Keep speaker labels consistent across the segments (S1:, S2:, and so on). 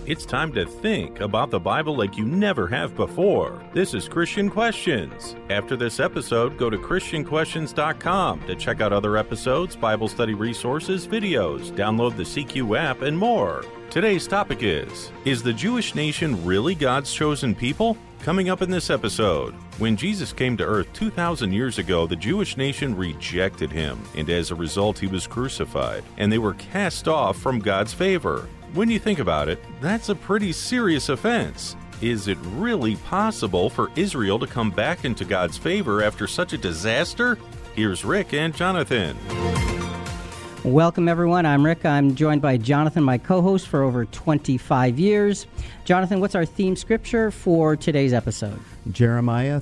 S1: It's time to think about the Bible like you never have before. This is Christian Questions. After this episode, go to ChristianQuestions.com to check out other episodes, Bible study resources, videos, download the CQ app, and more. Today's topic is the Jewish nation really God's chosen people? Coming up in this episode, when Jesus came to earth 2,000 years ago, the Jewish nation rejected him, and as a result, he was crucified, and they were cast off from God's favor. When you think about it, that's a pretty serious offense. Is it really possible for Israel to come back into God's favor after such a disaster? Here's Rick and Jonathan.
S2: Welcome, everyone. I'm Rick. I'm joined by Jonathan, my co-host for over 25 years. Jonathan, what's our theme scripture for today's episode?
S3: Jeremiah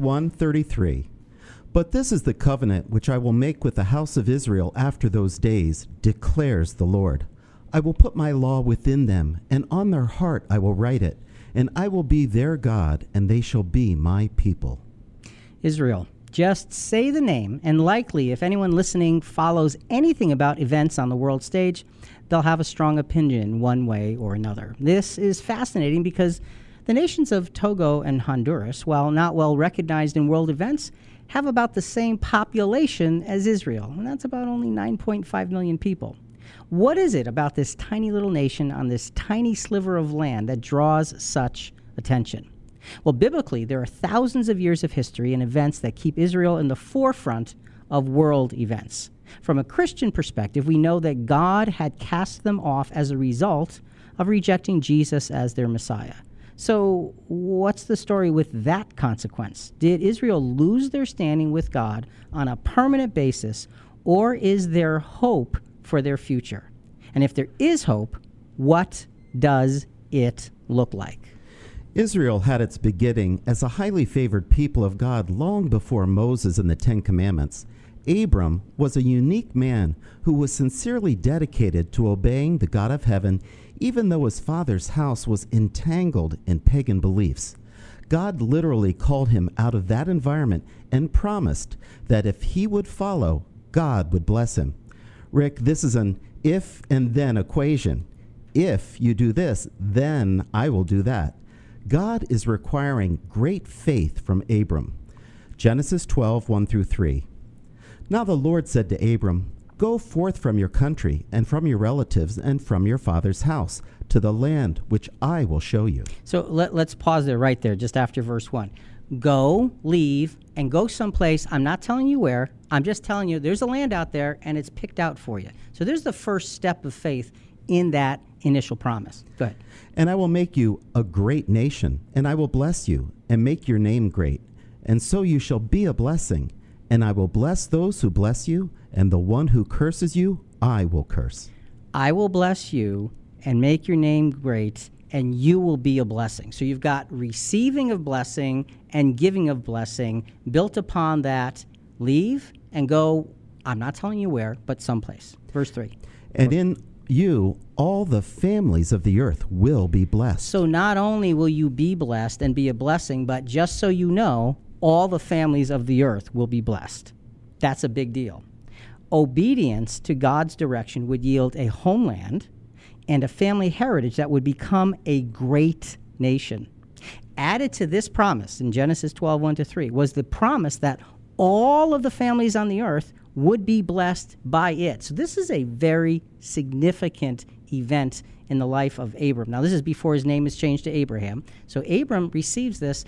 S3: 31:33. But this is the covenant which I will make with the house of Israel after those days, declares the Lord. I will put my law within them, and on their heart I will write it, and I will be their God, and they shall be my people.
S2: Israel. Just say the name, and likely, if anyone listening follows anything about events on the world stage, they'll have a strong opinion one way or another. This is fascinating because the nations of Togo and Honduras, while not well recognized in world events, have about the same population as Israel, and that's about only 9.5 million people. What is it about this tiny little nation on this tiny sliver of land that draws such attention? Well, biblically, there are thousands of years of history and events that keep Israel in the forefront of world events. From a Christian perspective, we know that God had cast them off as a result of rejecting Jesus as their Messiah. So what's the story with that consequence? Did Israel lose their standing with God on a permanent basis, or is there hope for their future? And if there is hope, what does it look like?
S3: Israel had its beginning as a highly favored people of God long before Moses and the Ten Commandments. Abram was a unique man who was sincerely dedicated to obeying the God of heaven, even though his father's house was entangled in pagan beliefs. God literally called him out of that environment and promised that if he would follow, God would bless him. Rick, this is an if and then equation. If you do this, then I will do that. God is requiring great faith from Abram. Genesis 12:1-3. Now the Lord said to Abram, Go forth from your country and from your relatives and from your father's house to the land which I will show you.
S2: So let's pause there right there, just after verse 1. Go, leave, and go someplace. I'm not telling you where. I'm just telling you there's a land out there, and it's picked out for you. So there's the first step of faith in that initial promise. Go ahead.
S3: And I will make you a great nation, and I will bless you, and make your name great. And so you shall be a blessing. And I will bless those who bless you, and the one who curses you, I will curse.
S2: I will bless you and make your name great, and you will be a blessing. So you've got receiving of blessing and giving of blessing built upon that. Leave and go, I'm not telling you where, but someplace. Verse 3.
S3: And in you, all the families of the earth will be blessed.
S2: So not only will you be blessed and be a blessing, but just so you know, all the families of the earth will be blessed. That's a big deal. Obedience to God's direction would yield a homeland and a family heritage that would become a great nation. Added to this promise in Genesis 12:1-3 was the promise that all of the families on the earth would be blessed by it. So this is a very significant event in the life of Abram. Now, this is before his name is changed to Abraham. So Abram receives this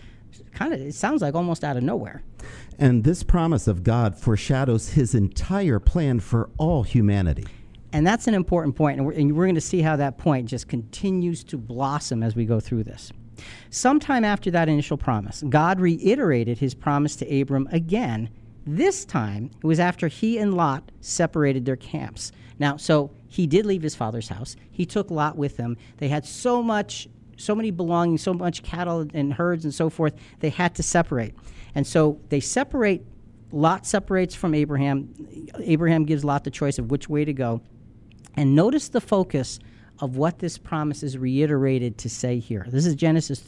S2: it sounds like almost out of nowhere.
S3: And this promise of God foreshadows his entire plan for all humanity.
S2: And that's an important point, and we're going to see how that point just continues to blossom as we go through this. Sometime after that initial promise, God reiterated his promise to Abram again. This time, it was after he and Lot separated their camps. Now, so he did leave his father's house. He took Lot with him. They had so many belongings, so much cattle and herds and so forth, they had to separate. And so they separate. Lot separates from Abraham. Abraham gives Lot the choice of which way to go. And notice the focus of what this promise is reiterated to say here. This is Genesis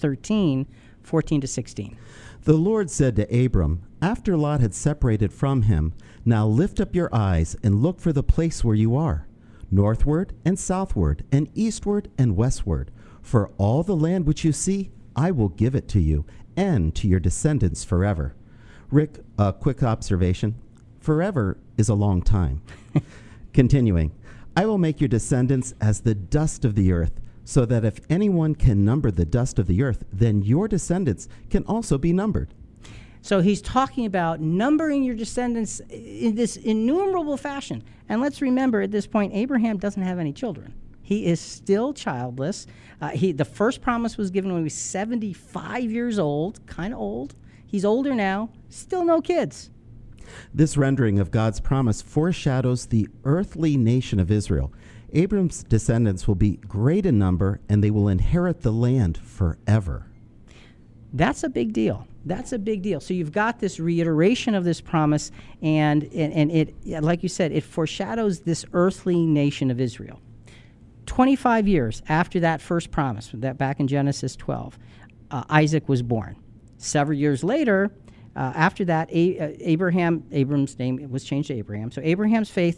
S2: 13:14-16.
S3: The Lord said to Abram, after Lot had separated from him, Now lift up your eyes and look for the place where you are, northward and southward and eastward and westward. For all the land which you see, I will give it to you and to your descendants forever. Rick, a quick observation. Forever is a long time. Continuing, I will make your descendants as the dust of the earth, so that if anyone can number the dust of the earth, then your descendants can also be numbered.
S2: So he's talking about numbering your descendants in this innumerable fashion. And let's remember, at this point, Abraham doesn't have any children. He is still childless. The first promise was given when he was 75 years old, kind of old. He's older now, still no kids.
S3: This rendering of God's promise foreshadows the earthly nation of Israel. Abram's descendants will be great in number, and they will inherit the land forever.
S2: That's a big deal. That's a big deal. So you've got this reiteration of this promise, and it, like you said, it foreshadows this earthly nation of Israel. 25 years after that first promise, that back in Genesis 12, Isaac was born. Several years later, after that, Abram's name was changed to Abraham. So Abraham's faith,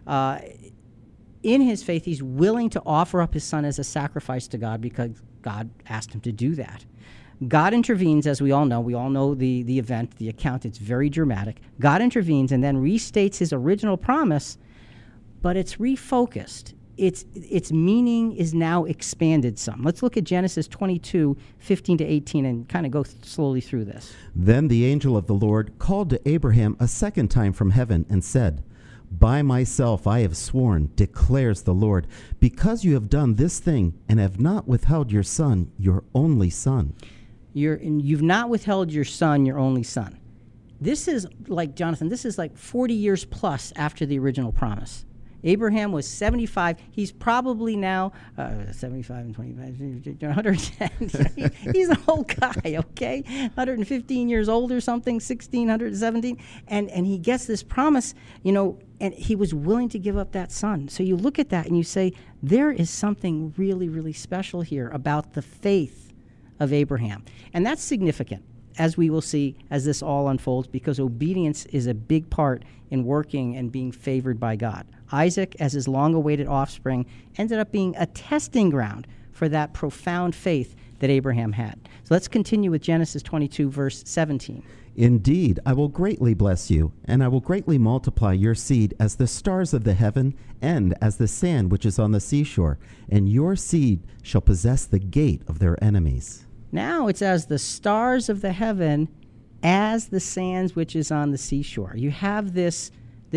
S2: in his faith, he's willing to offer up his son as a sacrifice to God because God asked him to do that. God intervenes, as we all know the event, the account, it's very dramatic. God intervenes and then restates his original promise, but it's refocused. Its meaning is now expanded some. Let's look at Genesis 22, 15 to 18, and kind of go slowly through this.
S3: Then the angel of the Lord called to Abraham a second time from heaven and said, By myself I have sworn, declares the Lord, because you have done this thing and have not withheld your son, your only son.
S2: You've not withheld your son, your only son. This is like, Jonathan, this is like 40 years plus after the original promise. Abraham was 75. He's probably now 75 and 25, 110. He's an old guy, okay? 115 years old or something, 117. And he gets this promise, and he was willing to give up that son. So you look at that and you say, there is something really, really special here about the faith of Abraham. And that's significant, as we will see as this all unfolds, because obedience is a big part in working and being favored by God. Isaac, as his long-awaited offspring, ended up being a testing ground for that profound faith that Abraham had. So let's continue with Genesis 22, verse 17.
S3: Indeed, I will greatly bless you, and I will greatly multiply your seed as the stars of the heaven and as the sand which is on the seashore, and your seed shall possess the gate of their enemies.
S2: Now it's as the stars of the heaven, as the sands which is on the seashore. You have this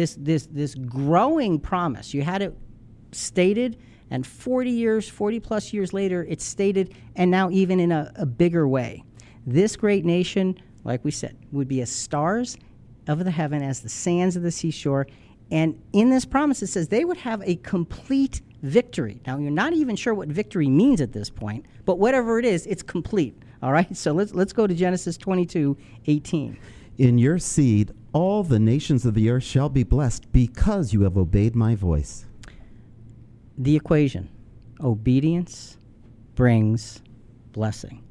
S2: growing promise. You had it stated, and 40 plus years later, it's stated, and now even in a bigger way. This great nation, like we said, would be as stars of the heaven, as the sands of the seashore. And in this promise, it says they would have a complete victory. Now, you're not even sure what victory means at this point, but whatever it is, it's complete. All right? So let's go to Genesis 22, 18.
S3: In your seed, all the nations of the earth shall be blessed because you have obeyed my voice.
S2: The equation, obedience brings blessing.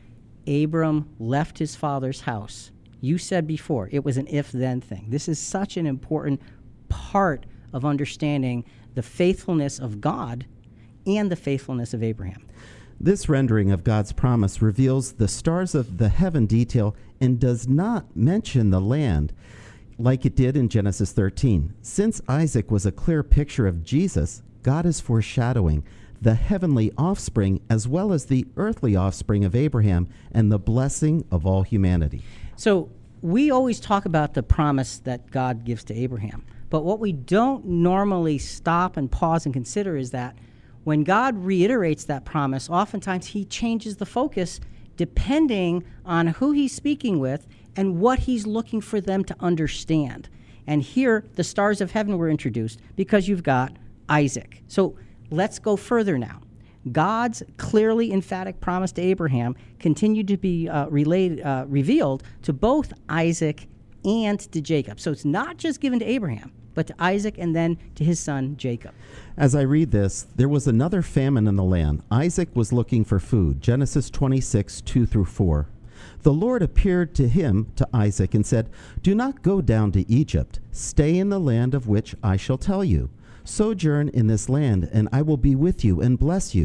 S2: Abram left his father's house. You said before, it was an if-then thing. This is such an important part of understanding the faithfulness of God and the faithfulness of Abraham.
S3: This rendering of God's promise reveals the stars of the heaven detail and does not mention the land like it did in Genesis 13. Since Isaac was a clear picture of Jesus, God is foreshadowing the heavenly offspring as well as the earthly offspring of Abraham and the blessing of all humanity.
S2: So we always talk about the promise that God gives to Abraham. But what we don't normally stop and pause and consider is that when God reiterates that promise, oftentimes he changes the focus depending on who he's speaking with and what he's looking for them to understand. And here, the stars of heaven were introduced because you've got Isaac. So let's go further now. God's clearly emphatic promise to Abraham continued to be revealed to both Isaac and to Jacob. So it's not just given to Abraham, but to Isaac and then to his son Jacob.
S3: As I read this, there was another famine in the land. Isaac was looking for food. Genesis 26, 2 through 4. The Lord appeared to him, to Isaac, and said, Do not go down to Egypt. Stay in the land of which I shall tell you. Sojourn in this land, and I will be with you and bless you.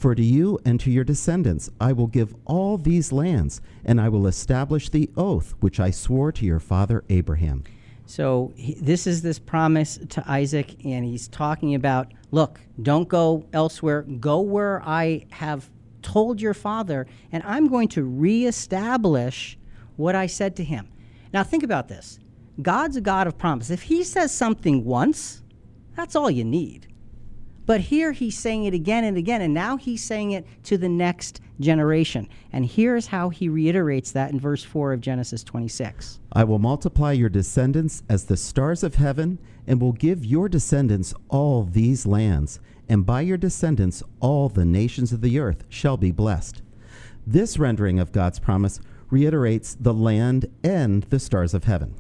S3: For to you and to your descendants I will give all these lands, and I will establish the oath which I swore to your father Abraham.
S2: So this is this promise to Isaac, and he's talking about, look, don't go elsewhere. Go where I have told your father, and I'm going to reestablish what I said to him. Now think about this. God's a God of promise. If he says something once, that's all you need. But here he's saying it again and again, and now he's saying it to the next generation. And here's how he reiterates that in verse 4 of Genesis 26.
S3: I will multiply your descendants as the stars of heaven, and will give your descendants all these lands, and by your descendants all the nations of the earth shall be blessed. This rendering of God's promise reiterates the land and the stars of heaven.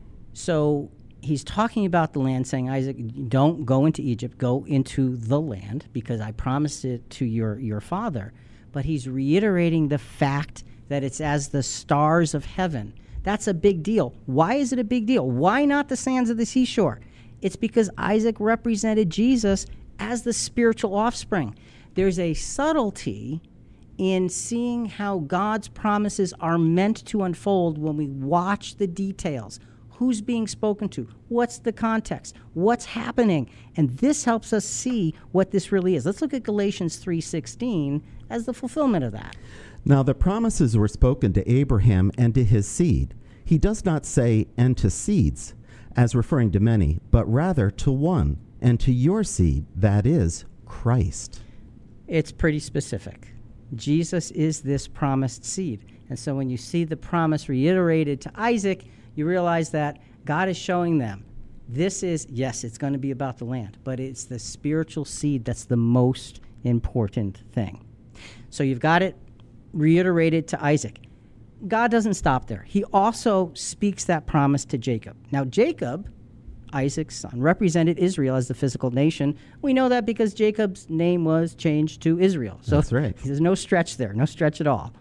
S2: So he's talking about the land, saying, Isaac, don't go into Egypt, go into the land, because I promised it to your father. But he's reiterating the fact that it's as the stars of heaven. That's a big deal. Why is it a big deal? Why not the sands of the seashore? It's because Isaac represented Jesus as the spiritual offspring. There's a subtlety in seeing how God's promises are meant to unfold when we watch the details. Who's being spoken to? What's the context? What's happening? And this helps us see what this really is. Let's look at Galatians 3:16 as the fulfillment of that.
S3: Now the promises were spoken to Abraham and to his seed. He does not say, and to seeds, as referring to many, but rather to one, and to your seed, that is, Christ.
S2: It's pretty specific. Jesus is this promised seed. And so when you see the promise reiterated to Isaac, you realize that God is showing them, this is, yes, it's going to be about the land, but it's the spiritual seed that's the most important thing. So you've got it reiterated to Isaac. God doesn't stop there. He also speaks that promise to Jacob. Now, Jacob, Isaac's son, represented Israel as the physical nation. We know that because Jacob's name was changed to Israel. So
S3: that's right.
S2: There's no stretch there, no stretch at all.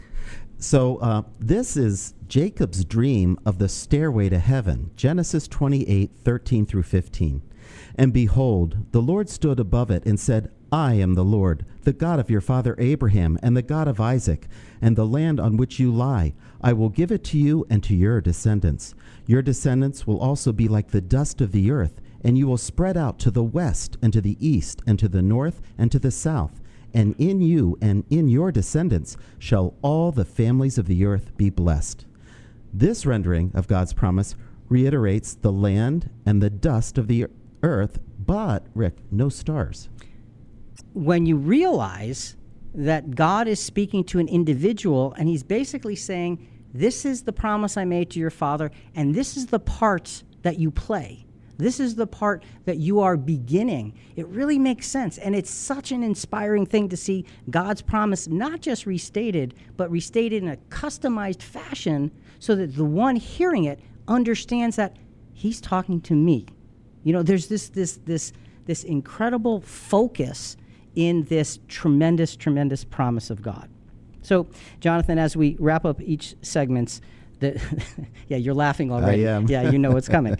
S3: So this is Jacob's dream of the stairway to heaven, Genesis 28:13 through 15. And behold, the Lord stood above it and said, I am the Lord, the God of your father Abraham, and the God of Isaac, and the land on which you lie. I will give it to you and to your descendants. Your descendants will also be like the dust of the earth, and you will spread out to the west and to the east and to the north and to the south. And in you and in your descendants shall all the families of the earth be blessed. This rendering of God's promise reiterates the land and the dust of the earth, but, Rick, no stars.
S2: When you realize that God is speaking to an individual, and he's basically saying, this is the promise I made to your father, and this is the part that you play. This is the part that you are beginning. It really makes sense. And it's such an inspiring thing to see God's promise not just restated, but restated in a customized fashion so that the one hearing it understands that he's talking to me. You know, there's this incredible focus in this tremendous, tremendous promise of God. So, Jonathan, as we wrap up each segments, yeah, you're laughing already.
S3: I am.
S2: Yeah, you know what's coming.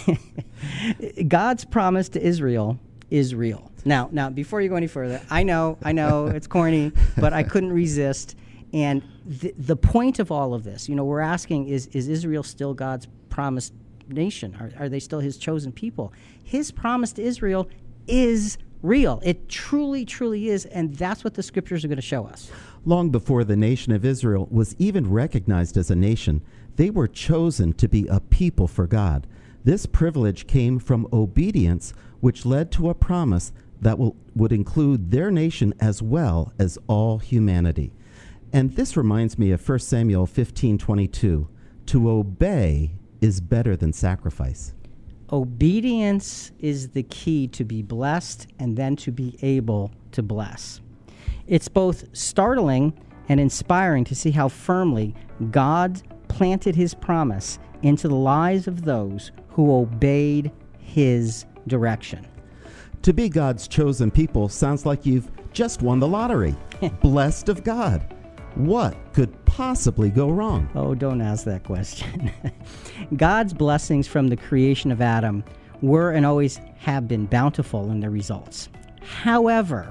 S2: God's promise to Israel is real. Now, before you go any further, I know it's corny, but I couldn't resist. And the point of all of this, you know, we're asking, is Israel still God's promised nation? Are they still his chosen people? His promise to Israel is real. It truly, truly is, and that's what the scriptures are going to show us.
S3: Long before the nation of Israel was even recognized as a nation, they were chosen to be a people for God. This privilege came from obedience, which led to a promise that would include their nation as well as all humanity. And this reminds me of 1 Samuel 15:22. To obey is better than sacrifice.
S2: Obedience is the key to be blessed and then to be able to bless. It's both startling and inspiring to see how firmly God planted his promise into the lives of those who obeyed his direction.
S3: To be God's chosen people sounds like you've just won the lottery. Blessed of God. What could possibly go wrong?
S2: Oh, don't ask that question. God's blessings from the creation of Adam were and always have been bountiful in their results. However,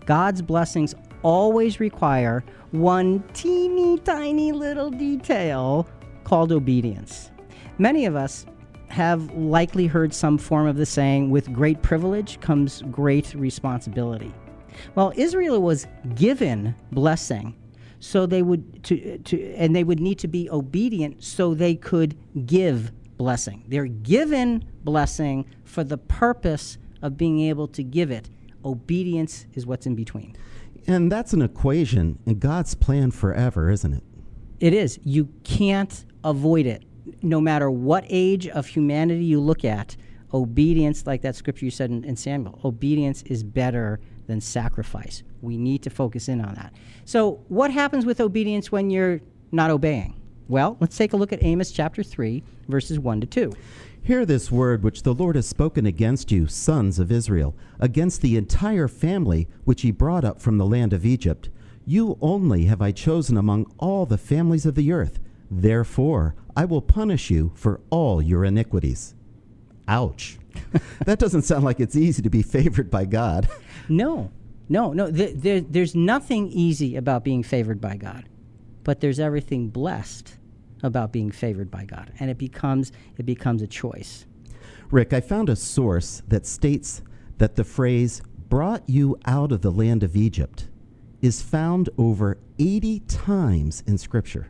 S2: God's blessings always require one teeny tiny little detail called obedience. Many of us have likely heard some form of the saying, with great privilege comes great responsibility. Well, Israel was given blessing, so they would and they would need to be obedient so they could give blessing. They're given blessing for the purpose of being able to give it. Obedience is what's in between.
S3: And that's an equation in God's plan forever, isn't it?
S2: It is. You can't avoid it. No matter what age of humanity you look at, obedience, like that scripture you said in Samuel, obedience is better than sacrifice. We need to focus in on that. So what happens with obedience when you're not obeying? Well, let's take a look at Amos chapter 3, verses 1 to 2.
S3: Hear this word which the Lord has spoken against you, sons of Israel, against the entire family which he brought up from the land of Egypt. You only have I chosen among all the families of the earth. Therefore, I will punish you for all your iniquities. Ouch. That doesn't sound like it's easy to be favored by God.
S2: No. There's nothing easy about being favored by God, but there's everything blessed about being favored by God, and it becomes a choice.
S3: Rick, I found a source that states that the phrase "brought you out of the land of Egypt" is found over 80 times in Scripture.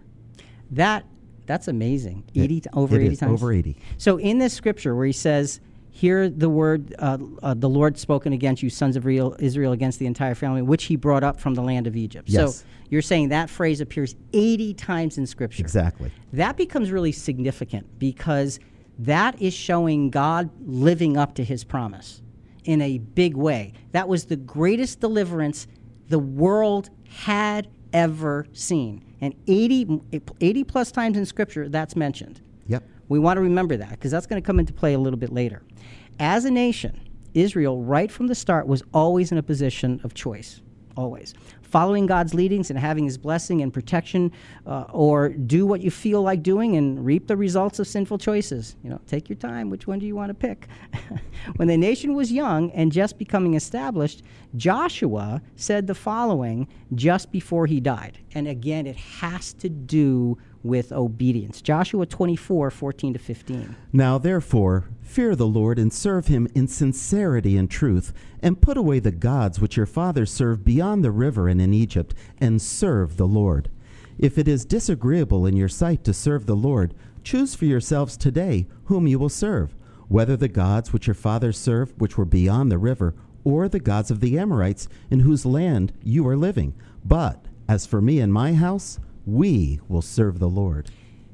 S2: That's amazing. Over 80 times.
S3: Over 80.
S2: So in this scripture where he says, "Hear the word, the Lord spoken against you, sons of Israel, against the entire family, which he brought up from the land of Egypt."
S3: Yes.
S2: So you're saying that phrase appears 80 times in Scripture.
S3: Exactly.
S2: That becomes really significant because that is showing God living up to his promise in a big way. That was the greatest deliverance the world had ever seen. And 80 plus times in Scripture, that's mentioned.
S3: Yep.
S2: We want to remember that because that's going to come into play a little bit later. As a nation, Israel, right from the start, was always in a position of choice, always. Following God's leadings and having his blessing and protection, or do what you feel like doing and reap the results of sinful choices. Take your time. Which one do you want to pick? When the nation was young and just becoming established, Joshua said the following just before he died. And again, it has to do with obedience. Joshua 24, 14 to 15.
S3: Now therefore, fear the Lord and serve him in sincerity and truth, and put away the gods which your fathers served beyond the river and in Egypt, and serve the Lord. If it is disagreeable in your sight to serve the Lord, choose for yourselves today whom you will serve, whether the gods which your fathers served, which were beyond the river, or the gods of the Amorites, in whose land you are living. But as for me and my house, we will serve the Lord.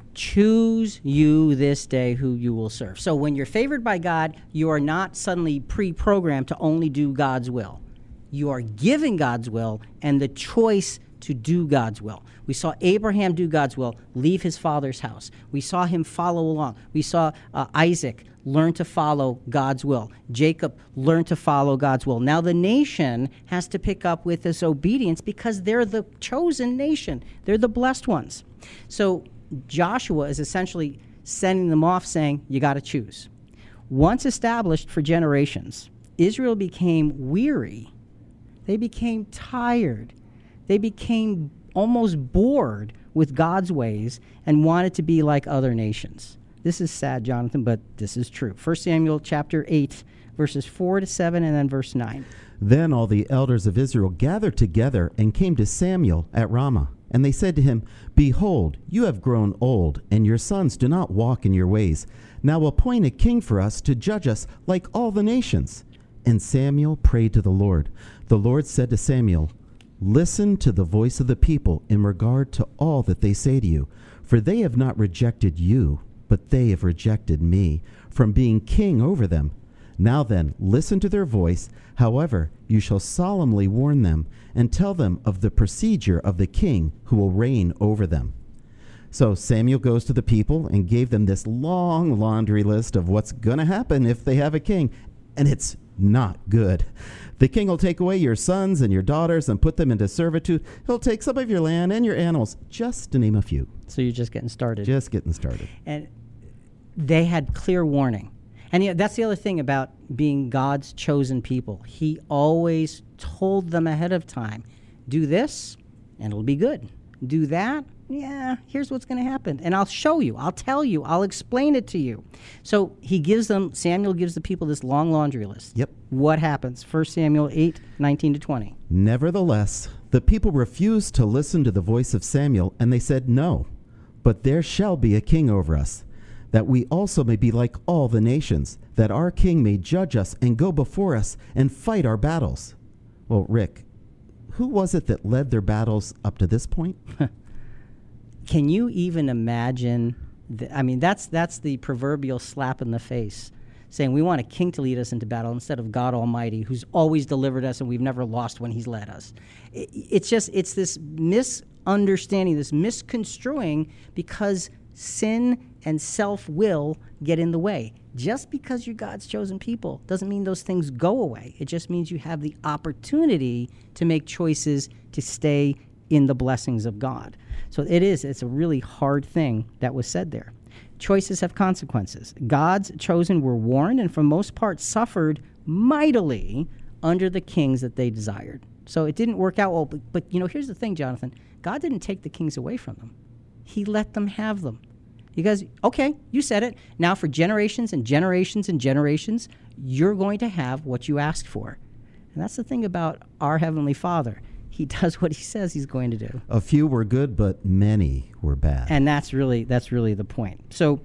S2: Choose you this day who you will serve. So when you're favored by God, you are not suddenly pre-programmed to only do God's will. You are given God's will and the choice to do God's will. We saw Abraham do God's will, leave his father's house. We saw him follow along. We saw Isaac learn to follow God's will. Jacob learned to follow God's will. Now the nation has to pick up with this obedience because they're the chosen nation. They're the blessed ones. So Joshua is essentially sending them off saying, you got to choose. Once established for generations, Israel became weary. They became tired. They became almost bored with God's ways and wanted to be like other nations. This is sad, Jonathan, but this is true. 1 Samuel chapter 8, verses 4 to 7, and then verse 9.
S3: Then all the elders of Israel gathered together and came to Samuel at Ramah. And they said to him, Behold, you have grown old, and your sons do not walk in your ways. Now appoint a king for us to judge us like all the nations. And Samuel prayed to the Lord. The Lord said to Samuel, Listen to the voice of the people in regard to all that they say to you, for they have not rejected you, but they have rejected me from being king over them. Now then, listen to their voice. However, you shall solemnly warn them and tell them of the procedure of the king who will reign over them. So Samuel goes to the people and gave them this long laundry list of what's going to happen if they have a king, and it's not good. The king will take away your sons and your daughters and put them into servitude. He'll take some of your land and your animals, just to name a few.
S2: So you're just getting started.
S3: Just getting started.
S2: And they had clear warning. And that's the other thing about being God's chosen people. He always told them ahead of time, do this, and it'll be good. Do that, yeah, here's what's going to happen. And I'll show you, I'll tell you, I'll explain it to you. So Samuel gives the people this long laundry list.
S3: Yep.
S2: What happens? 1 Samuel 8:19-20.
S3: Nevertheless, the people refused to listen to the voice of Samuel, and they said, No, but there shall be a king over us, that we also may be like all the nations, that our king may judge us and go before us and fight our battles. Well, Rick, who was it that led their battles up to this point?
S2: Can you even imagine? That's the proverbial slap in the face, saying we want a king to lead us into battle instead of God Almighty, who's always delivered us and we've never lost when he's led us. It's this misunderstanding, this misconstruing, because sin and self-will get in the way. Just because you're God's chosen people doesn't mean those things go away. It just means you have the opportunity to make choices to stay in the blessings of God. So it's a really hard thing that was said there. Choices have consequences. God's chosen were warned and for most part suffered mightily under the kings that they desired. So it didn't work out well. But here's the thing, Jonathan. God didn't take the kings away from them. He let them have them. Because, okay, you said it. Now for generations and generations and generations, you're going to have what you asked for. And that's the thing about our Heavenly Father. He does what he says he's going to do.
S3: A few were good, but many were bad.
S2: And that's really the point. So,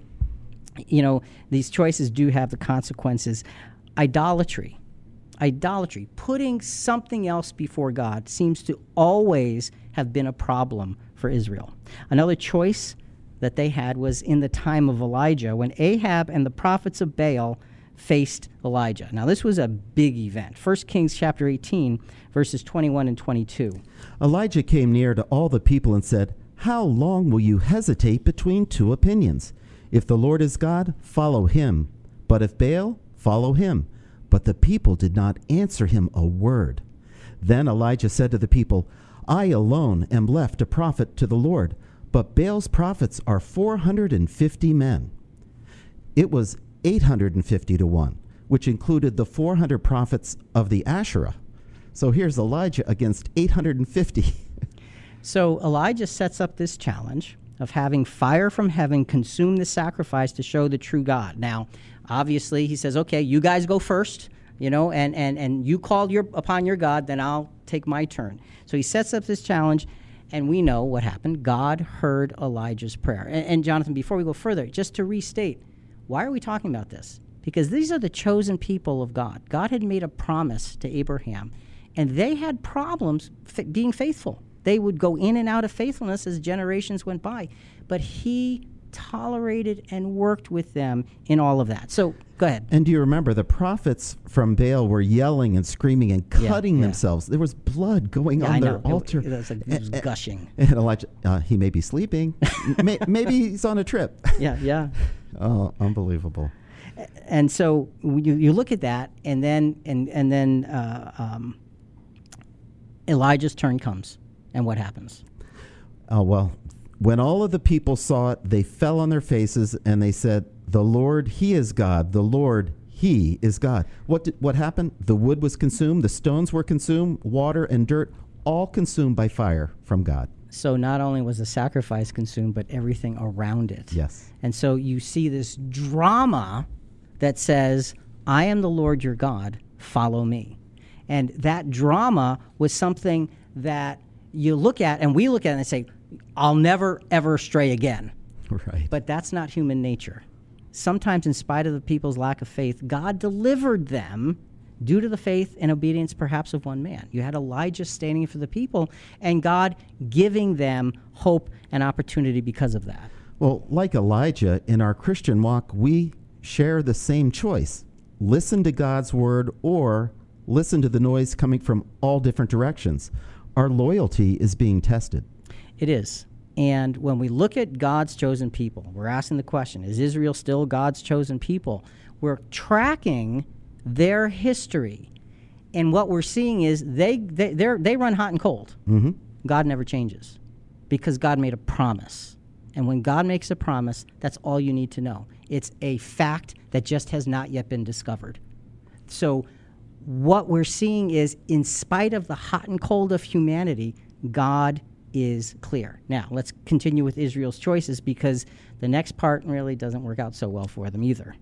S2: these choices do have the consequences. Idolatry, putting something else before God, seems to always have been a problem for Israel. Another choice that they had was in the time of Elijah, when Ahab and the prophets of Baal faced Elijah. Now, this was a big event. 1 Kings chapter 18, verses 21 and 22.
S3: Elijah came near to all the people and said, How long will you hesitate between two opinions? If the Lord is God, follow him. But if Baal, follow him. But the people did not answer him a word. Then Elijah said to the people, I alone am left a prophet to the Lord, but Baal's prophets are 450 men. It was 850 to 1, which included the 400 prophets of the Asherah. So here's Elijah against 850.
S2: So Elijah sets up this challenge of having fire from heaven consume the sacrifice to show the true God. Now, obviously, he says, okay, you guys go first, and you call upon your God, then I'll take my turn. So he sets up this challenge, and we know what happened. God heard Elijah's prayer. And Jonathan, before we go further, just to restate, why are we talking about this? Because these are the chosen people of God. God had made a promise to Abraham, and they had problems being faithful. They would go in and out of faithfulness as generations went by. But he tolerated and worked with them in all of that. So, go ahead.
S3: And do you remember the prophets from Baal were yelling and screaming and cutting themselves? There was blood going on their altar.
S2: It was gushing.
S3: And Elijah, he may be sleeping. Maybe he's on a trip.
S2: Yeah.
S3: Oh, unbelievable.
S2: And so you look at that, and then Elijah's turn comes. And what happens?
S3: Oh, well, when all of the people saw it, they fell on their faces and they said, The Lord, he is God. The Lord, he is God. What happened? The wood was consumed. The stones were consumed. Water and dirt, all consumed by fire from God.
S2: So not only was the sacrifice consumed, but everything around it.
S3: Yes.
S2: And so you see this drama that says, I am the Lord your God, follow me. And that drama was something that you look at, and we look at it and say, I'll never, ever stray again.
S3: Right.
S2: But that's not human nature. Sometimes, in spite of the people's lack of faith, God delivered them due to the faith and obedience perhaps of one man. You had Elijah standing for the people, and God giving them hope and opportunity because of that.
S3: Well, like Elijah, in our Christian walk, we share the same choice. Listen to God's word or listen to the noise coming from all different directions. Our loyalty is being tested.
S2: It is. And when we look at God's chosen people, we're asking the question, is Israel still God's chosen people? We're tracking their history. And what we're seeing is they run hot and cold.
S3: Mm-hmm.
S2: God never changes because God made a promise. And when God makes a promise, that's all you need to know. It's a fact that just has not yet been discovered. So what we're seeing is, in spite of the hot and cold of humanity, God is clear. Now, let's continue with Israel's choices, because the next part really doesn't work out so well for them either.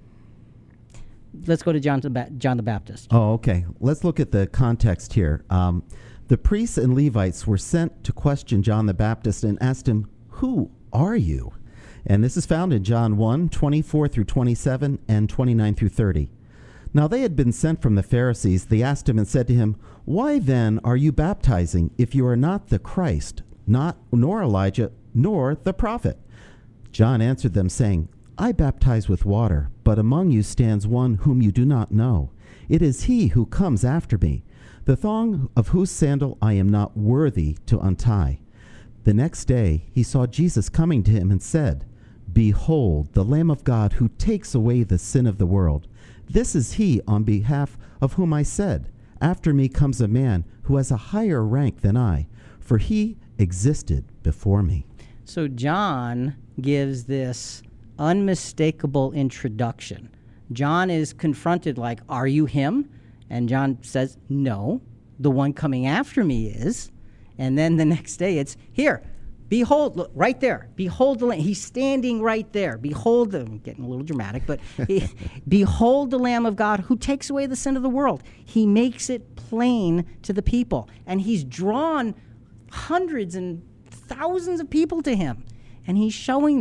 S2: Let's go to John the Baptist.
S3: Oh, okay. Let's look at the context here. The priests and Levites were sent to question John the Baptist and asked him, "Who are you?" And this is found in John 1, 24 through 27 and 29 through 30. Now they had been sent from the Pharisees. They asked him and said to him, "Why then are you baptizing if you are not the Christ, nor Elijah, nor the prophet?" John answered them, saying, "I baptize with water, but among you stands one whom you do not know. It is he who comes after me, the thong of whose sandal I am not worthy to untie." The next day he saw Jesus coming to him and said, "Behold, the Lamb of God who takes away the sin of the world. This is he on behalf of whom I said, after me comes a man who has a higher rank than I, for he existed before me."
S2: So John gives this unmistakable introduction. John is confronted like, "Are you him?" And John says, "No, the one coming after me is." And then the next day it's, "Here, behold," look, right there. "Behold the Lamb." He's standing right there. "Behold," I'm getting a little dramatic, but "Behold the Lamb of God who takes away the sin of the world." He makes it plain to the people. And he's drawn hundreds and thousands of people to him. And he's showing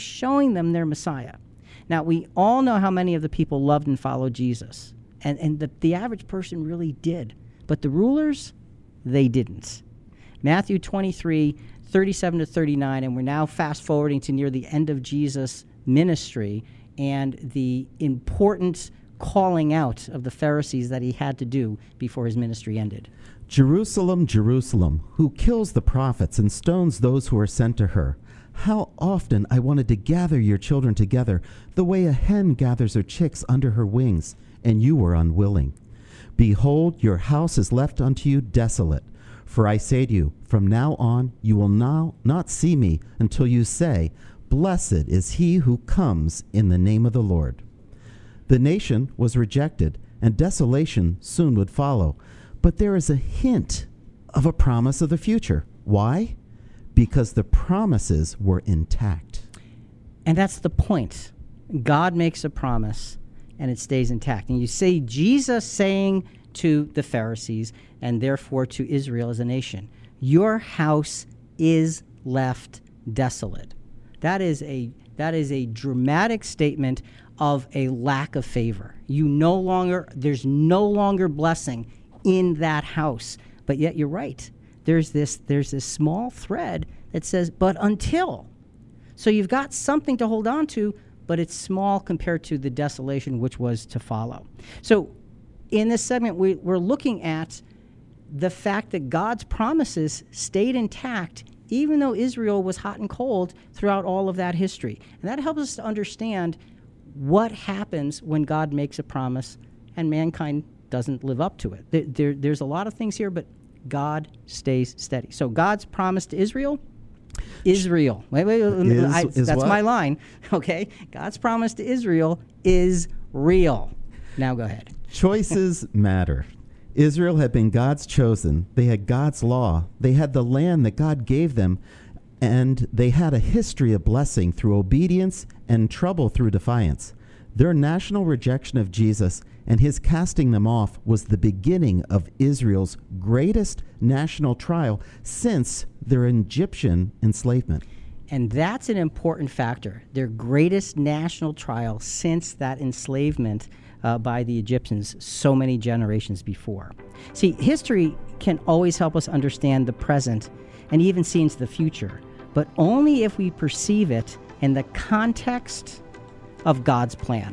S2: them their Messiah. Now, we all know how many of the people loved and followed Jesus. And the average person really did. But the rulers, they didn't. Matthew 23, 37 to 39, and we're now fast forwarding to near the end of Jesus' ministry and the important calling out of the Pharisees that he had to do before his ministry ended.
S3: "Jerusalem, Jerusalem, who kills the prophets and stones those who are sent to her. How often I wanted to gather your children together the way a hen gathers her chicks under her wings, and you were unwilling. Behold, your house is left unto you desolate. For I say to you, from now on you will now not see me until you say, Blessed is he who comes in the name of the Lord." The nation was rejected, and desolation soon would follow. But there is a hint of a promise of the future. Why? Because the promises were intact.
S2: And that's the point. God makes a promise, and it stays intact. And you see Jesus saying to the Pharisees, and therefore to Israel as a nation, "Your house is left desolate." That is a dramatic statement of a lack of favor. There's no longer blessing in that house. But yet you're right. There's this small thread that says, "but until." So you've got something to hold on to, but it's small compared to the desolation which was to follow. So in this segment, we're looking at the fact that God's promises stayed intact even though Israel was hot and cold throughout all of that history. And that helps us to understand what happens when God makes a promise and mankind doesn't live up to it. There's a lot of things here, but God stays steady. So God's promise to Israel is real. That's
S3: what?
S2: my line. Okay? God's promise to Israel is real. Now go ahead.
S3: Choices matter. Israel had been God's chosen. They had God's law. They had the land that God gave them, and they had a history of blessing through obedience and trouble through defiance. Their national rejection of Jesus and his casting them off was the beginning of Israel's greatest national trial since their Egyptian enslavement.
S2: And that's an important factor, their greatest national trial since that enslavement by the Egyptians so many generations before. See, history can always help us understand the present and even see into the future, but only if we perceive it in the context of God's plan.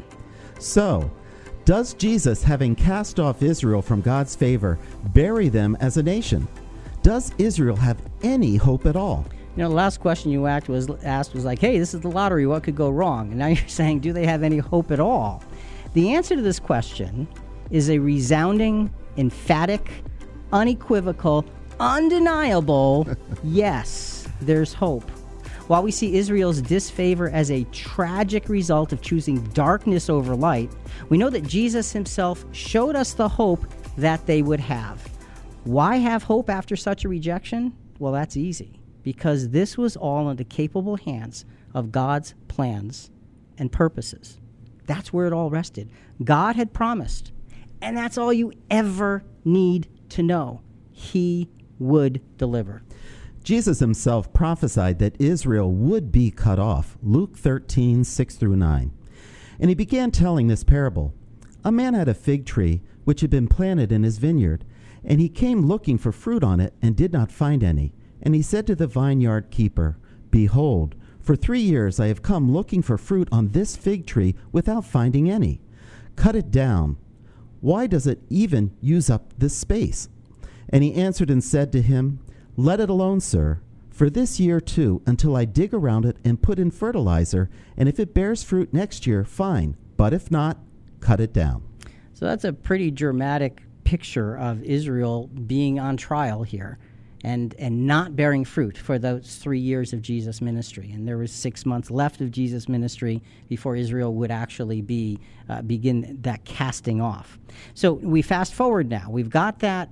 S3: So, does Jesus, having cast off Israel from God's favor, bury them as a nation? Does Israel have any hope at all?
S2: You know, the last question you asked was like, hey, this is the lottery, what could go wrong? And now you're saying, do they have any hope at all? The answer to this question is a resounding, emphatic, unequivocal, undeniable, yes, there's hope. While we see Israel's disfavor as a tragic result of choosing darkness over light, we know that Jesus himself showed us the hope that they would have. Why have hope after such a rejection? Well, that's easy, because this was all in the capable hands of God's plans and purposes. That's where it all rested. God had promised, and that's all you ever need to know. He would deliver.
S3: Jesus himself prophesied that Israel would be cut off. Luke 13, 6 through 9. And he began telling this parable. A man had a fig tree which had been planted in his vineyard, and he came looking for fruit on it and did not find any. And he said to the vineyard keeper, Behold, for 3 years I have come looking for fruit on this fig tree without finding any. Cut it down. Why does it even use up this space? And he answered and said to him, Let it alone, sir, for this year too, until I dig around it and put in fertilizer, and if it bears fruit next year, fine, but if not, cut it down.
S2: So that's a pretty dramatic picture of Israel being on trial here and not bearing fruit for those 3 years of Jesus' ministry. And there was 6 months left of Jesus' ministry before Israel would actually begin that casting off. So we fast forward now. We've got that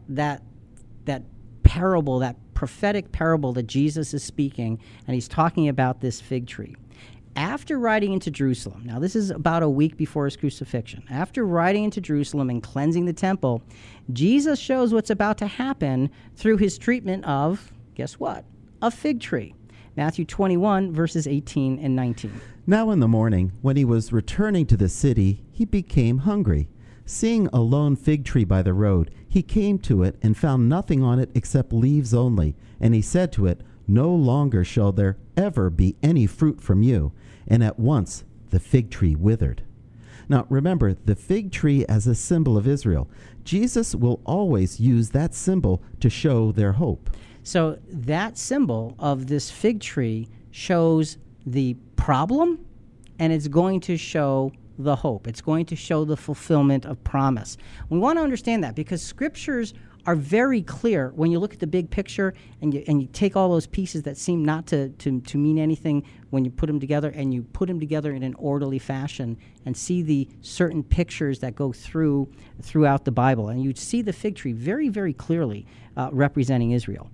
S2: parable, that prophetic parable that Jesus is speaking, and he's talking about this fig tree. After riding into Jerusalem, now this is about a week before his crucifixion, after riding into Jerusalem and cleansing the temple, Jesus shows what's about to happen through his treatment of, guess what? A fig tree. Matthew 21, verses 18 and 19.
S3: Now in the morning, when he was returning to the city, he became hungry. Seeing a lone fig tree by the road, he came to it and found nothing on it except leaves only. And he said to it, No longer shall there ever be any fruit from you. And at once the fig tree withered. Now remember, the fig tree as a symbol of Israel. Jesus will always use that symbol to show their hope.
S2: So that symbol of this fig tree shows the problem, and it's going to show the hope. It's going to show the fulfillment of promise. We want to understand that because scriptures are very clear when you look at the big picture and you take all those pieces that seem not to mean anything when you put them together, and you put them together in an orderly fashion and see the certain pictures that go throughout the Bible. And you see the fig tree very, very clearly representing Israel.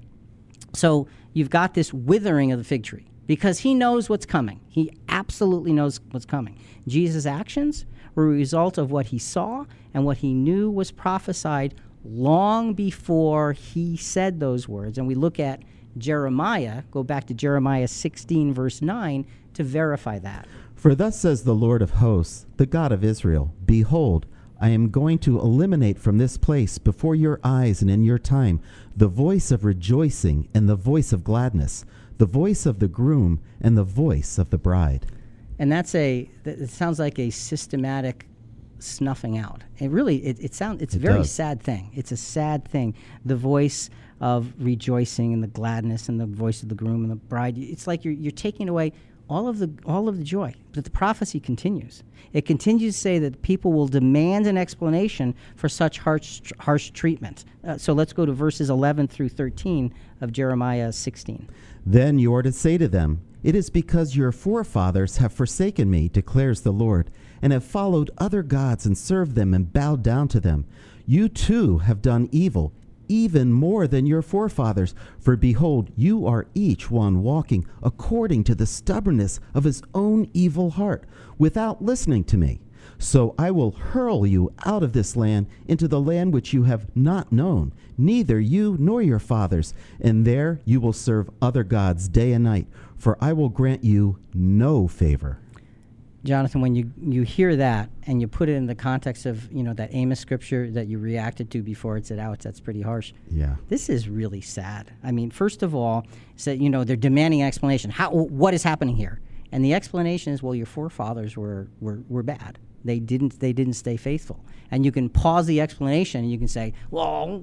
S2: So you've got this withering of the fig tree because he knows what's coming. He absolutely knows what's coming. Jesus' actions were a result of what he saw and what he knew was prophesied long before he said those words. And we look at Jeremiah, go back to Jeremiah 16, verse 9, to verify that.
S3: For thus says the Lord of hosts, the God of Israel, Behold, I am going to eliminate from this place before your eyes and in your time the voice of rejoicing and the voice of gladness, the voice of the groom and the voice of the bride.
S2: And it sounds like a systematic snuffing out. It's a very sad thing. It's a sad thing. The voice of rejoicing and the gladness and the voice of the groom and the bride. It's like you're taking away all of the joy. But the prophecy continues. It continues to say that people will demand an explanation for such harsh treatment. So let's go to verses 11 through 13 of Jeremiah 16.
S3: Then you are to say to them, It is because your forefathers have forsaken me, declares the Lord, and have followed other gods and served them and bowed down to them. You too have done evil, even more than your forefathers. For behold, you are each one walking according to the stubbornness of his own evil heart, without listening to me. So I will hurl you out of this land into the land which you have not known, neither you nor your fathers, and there you will serve other gods day and night, for I will grant you no favor.
S2: Jonathan, when you hear that and you put it in the context of that Amos scripture that you reacted to before it said, "Ouch, that's pretty harsh."
S3: Yeah,
S2: this is really sad. I mean, first of all, they're demanding an explanation. What is happening here? And the explanation is, well, your forefathers were bad. They didn't stay faithful. And you can pause the explanation and you can say, well,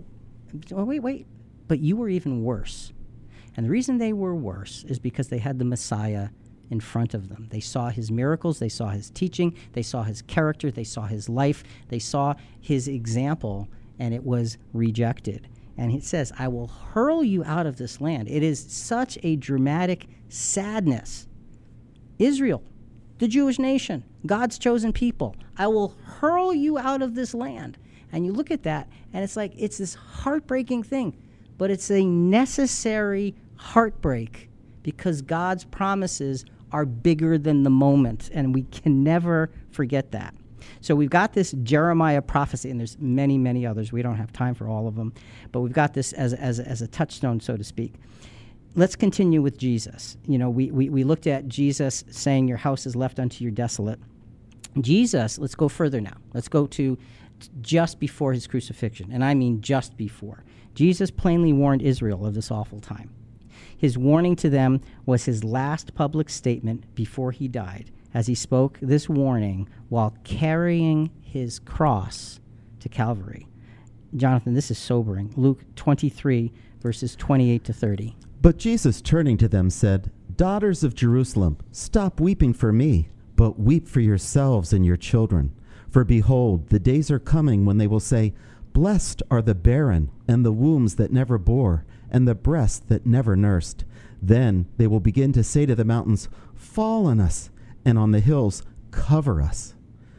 S2: wait, but you were even worse. And the reason they were worse is because they had the Messiah in front of them. They saw his miracles, they saw his teaching, they saw his character, they saw his life, they saw his example, and it was rejected. And it says, I will hurl you out of this land. It is such a dramatic sadness. Israel, the Jewish nation, God's chosen people, I will hurl you out of this land. And you look at that, and it's like, it's this heartbreaking thing, but it's a necessary heartbreak because God's promises are bigger than the moment, and we can never forget that. So we've got this Jeremiah prophecy, and there's many, many others. We don't have time for all of them, but we've got this as a touchstone, so to speak. Let's continue with Jesus. You know, we looked at Jesus saying, your house is left unto you desolate. Jesus, let's go further now. Let's go to just before his crucifixion, and I mean just before. Jesus plainly warned Israel of this awful time. His warning to them was his last public statement before he died, as he spoke this warning while carrying his cross to Calvary. Jonathan, this is sobering. Luke 23, verses 28 to 30.
S3: But Jesus, turning to them, said, Daughters of Jerusalem, stop weeping for me, but weep for yourselves and your children. For behold, the days are coming when they will say, Blessed are the barren, and the wombs that never bore, and the breasts that never nursed. Then they will begin to say to the mountains, Fall on us, and on the hills, cover us.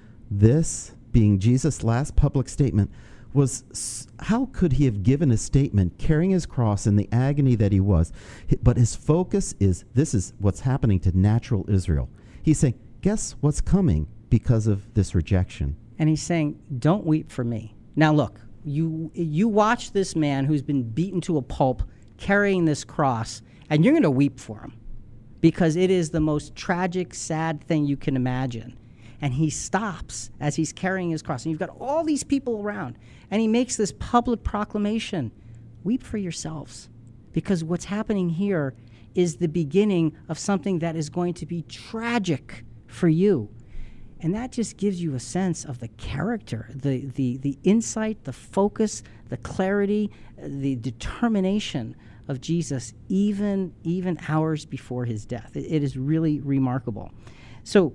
S3: This, being Jesus' last public statement, was, how could he have given a statement carrying his cross in the agony that he was? But his focus is, this is what's happening to natural Israel. He's saying, guess what's coming because of this rejection?
S2: And he's saying, don't weep for me. Now look, you watch this man who's been beaten to a pulp carrying this cross, and you're going to weep for him because it is the most tragic, sad thing you can imagine. And he stops as he's carrying his cross. And you've got all these people around. And he makes this public proclamation, weep for yourselves. Because what's happening here is the beginning of something that is going to be tragic for you. And that just gives you a sense of the character, the insight, the focus, the clarity, the determination of Jesus, even hours before his death. It is really remarkable. So,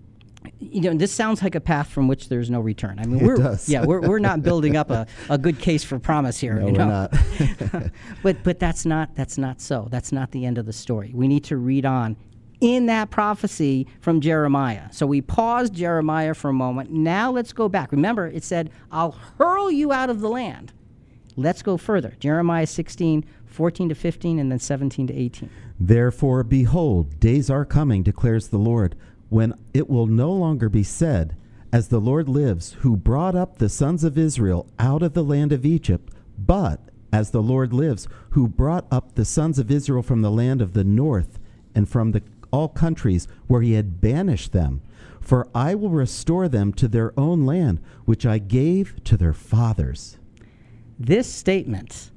S2: you know, this sounds like a path from which there's no return. I mean, we're not building up a good case for promise here.
S3: No,
S2: you know?
S3: We're not.
S2: but that's not so. That's not the end of the story. We need to read on in that prophecy from Jeremiah. So we paused Jeremiah for a moment. Now let's go back. Remember, it said, I'll hurl you out of the land. Let's go further. Jeremiah 16, 14 to 15, and then 17 to 18.
S3: Therefore, behold, days are coming, declares the Lord, when it will no longer be said, As the Lord lives, who brought up the sons of Israel out of the land of Egypt, but as the Lord lives, who brought up the sons of Israel from the land of the north and from all countries where he had banished them. For I will restore them to their own land, which I gave to their fathers.
S2: This statement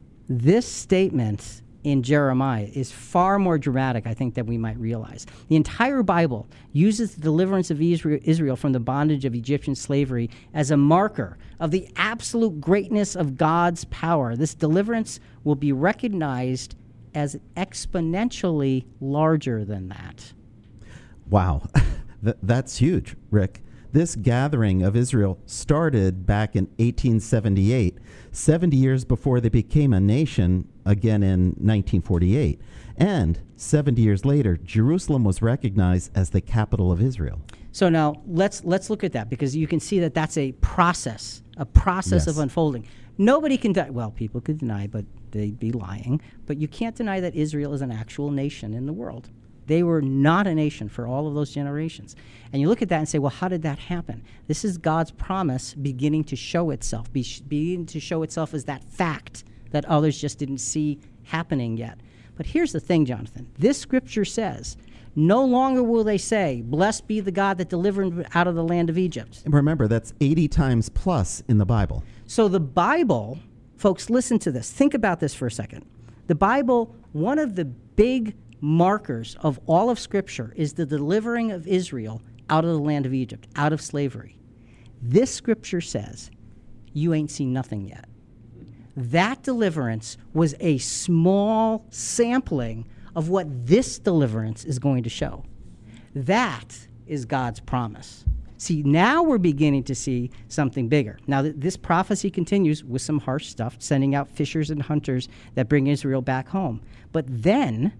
S2: in Jeremiah is far more dramatic, I think, than we might realize. The entire Bible uses the deliverance of Israel from the bondage of Egyptian slavery as a marker of the absolute greatness of God's power. This deliverance will be recognized as exponentially larger than that.
S3: Wow, that's huge, Rick. This gathering of Israel started back in 1878, 70 years before they became a nation again in 1948. And 70 years later, Jerusalem was recognized as the capital of Israel.
S2: So now let's look at that, because you can see that that's a process yes. of unfolding. Nobody can deny, well, people could deny, but they'd be lying. But you can't deny that Israel is an actual nation in the world. They were not a nation for all of those generations. And you look at that and say, well, how did that happen? This is God's promise beginning to show itself, beginning to show itself as that fact that others just didn't see happening yet. But here's the thing, Jonathan. This scripture says, no longer will they say, blessed be the God that delivered out of the land of Egypt.
S3: And remember, that's 80 times plus in the Bible.
S2: So the Bible, folks, listen to this. Think about this for a second. The Bible, one of the big markers of all of Scripture is the delivering of Israel out of the land of Egypt, out of slavery. This Scripture says, you ain't seen nothing yet. That deliverance was a small sampling of what this deliverance is going to show. That is God's promise. See, now we're beginning to see something bigger. Now, this prophecy continues with some harsh stuff, sending out fishers and hunters that bring Israel back home. But then,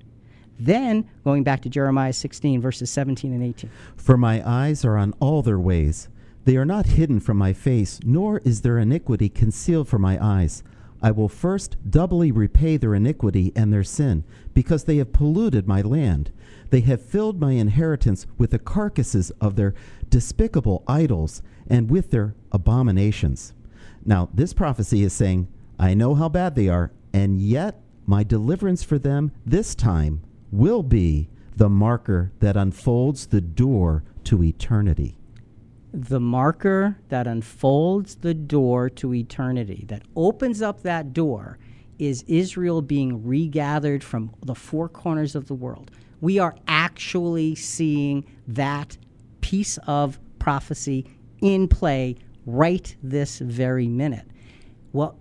S2: going back to Jeremiah 16, verses 17 and 18.
S3: For my eyes are on all their ways. They are not hidden from my face, nor is their iniquity concealed from my eyes. I will first doubly repay their iniquity and their sin, because they have polluted my land. They have filled my inheritance with the carcasses of their despicable idols and with their abominations. Now, this prophecy is saying, I know how bad they are, and yet my deliverance for them this time will be the marker that unfolds the door to eternity.
S2: The marker that unfolds the door to eternity, that opens up that door, is Israel being regathered from the four corners of the world. We are actually seeing that piece of prophecy in play right this very minute. What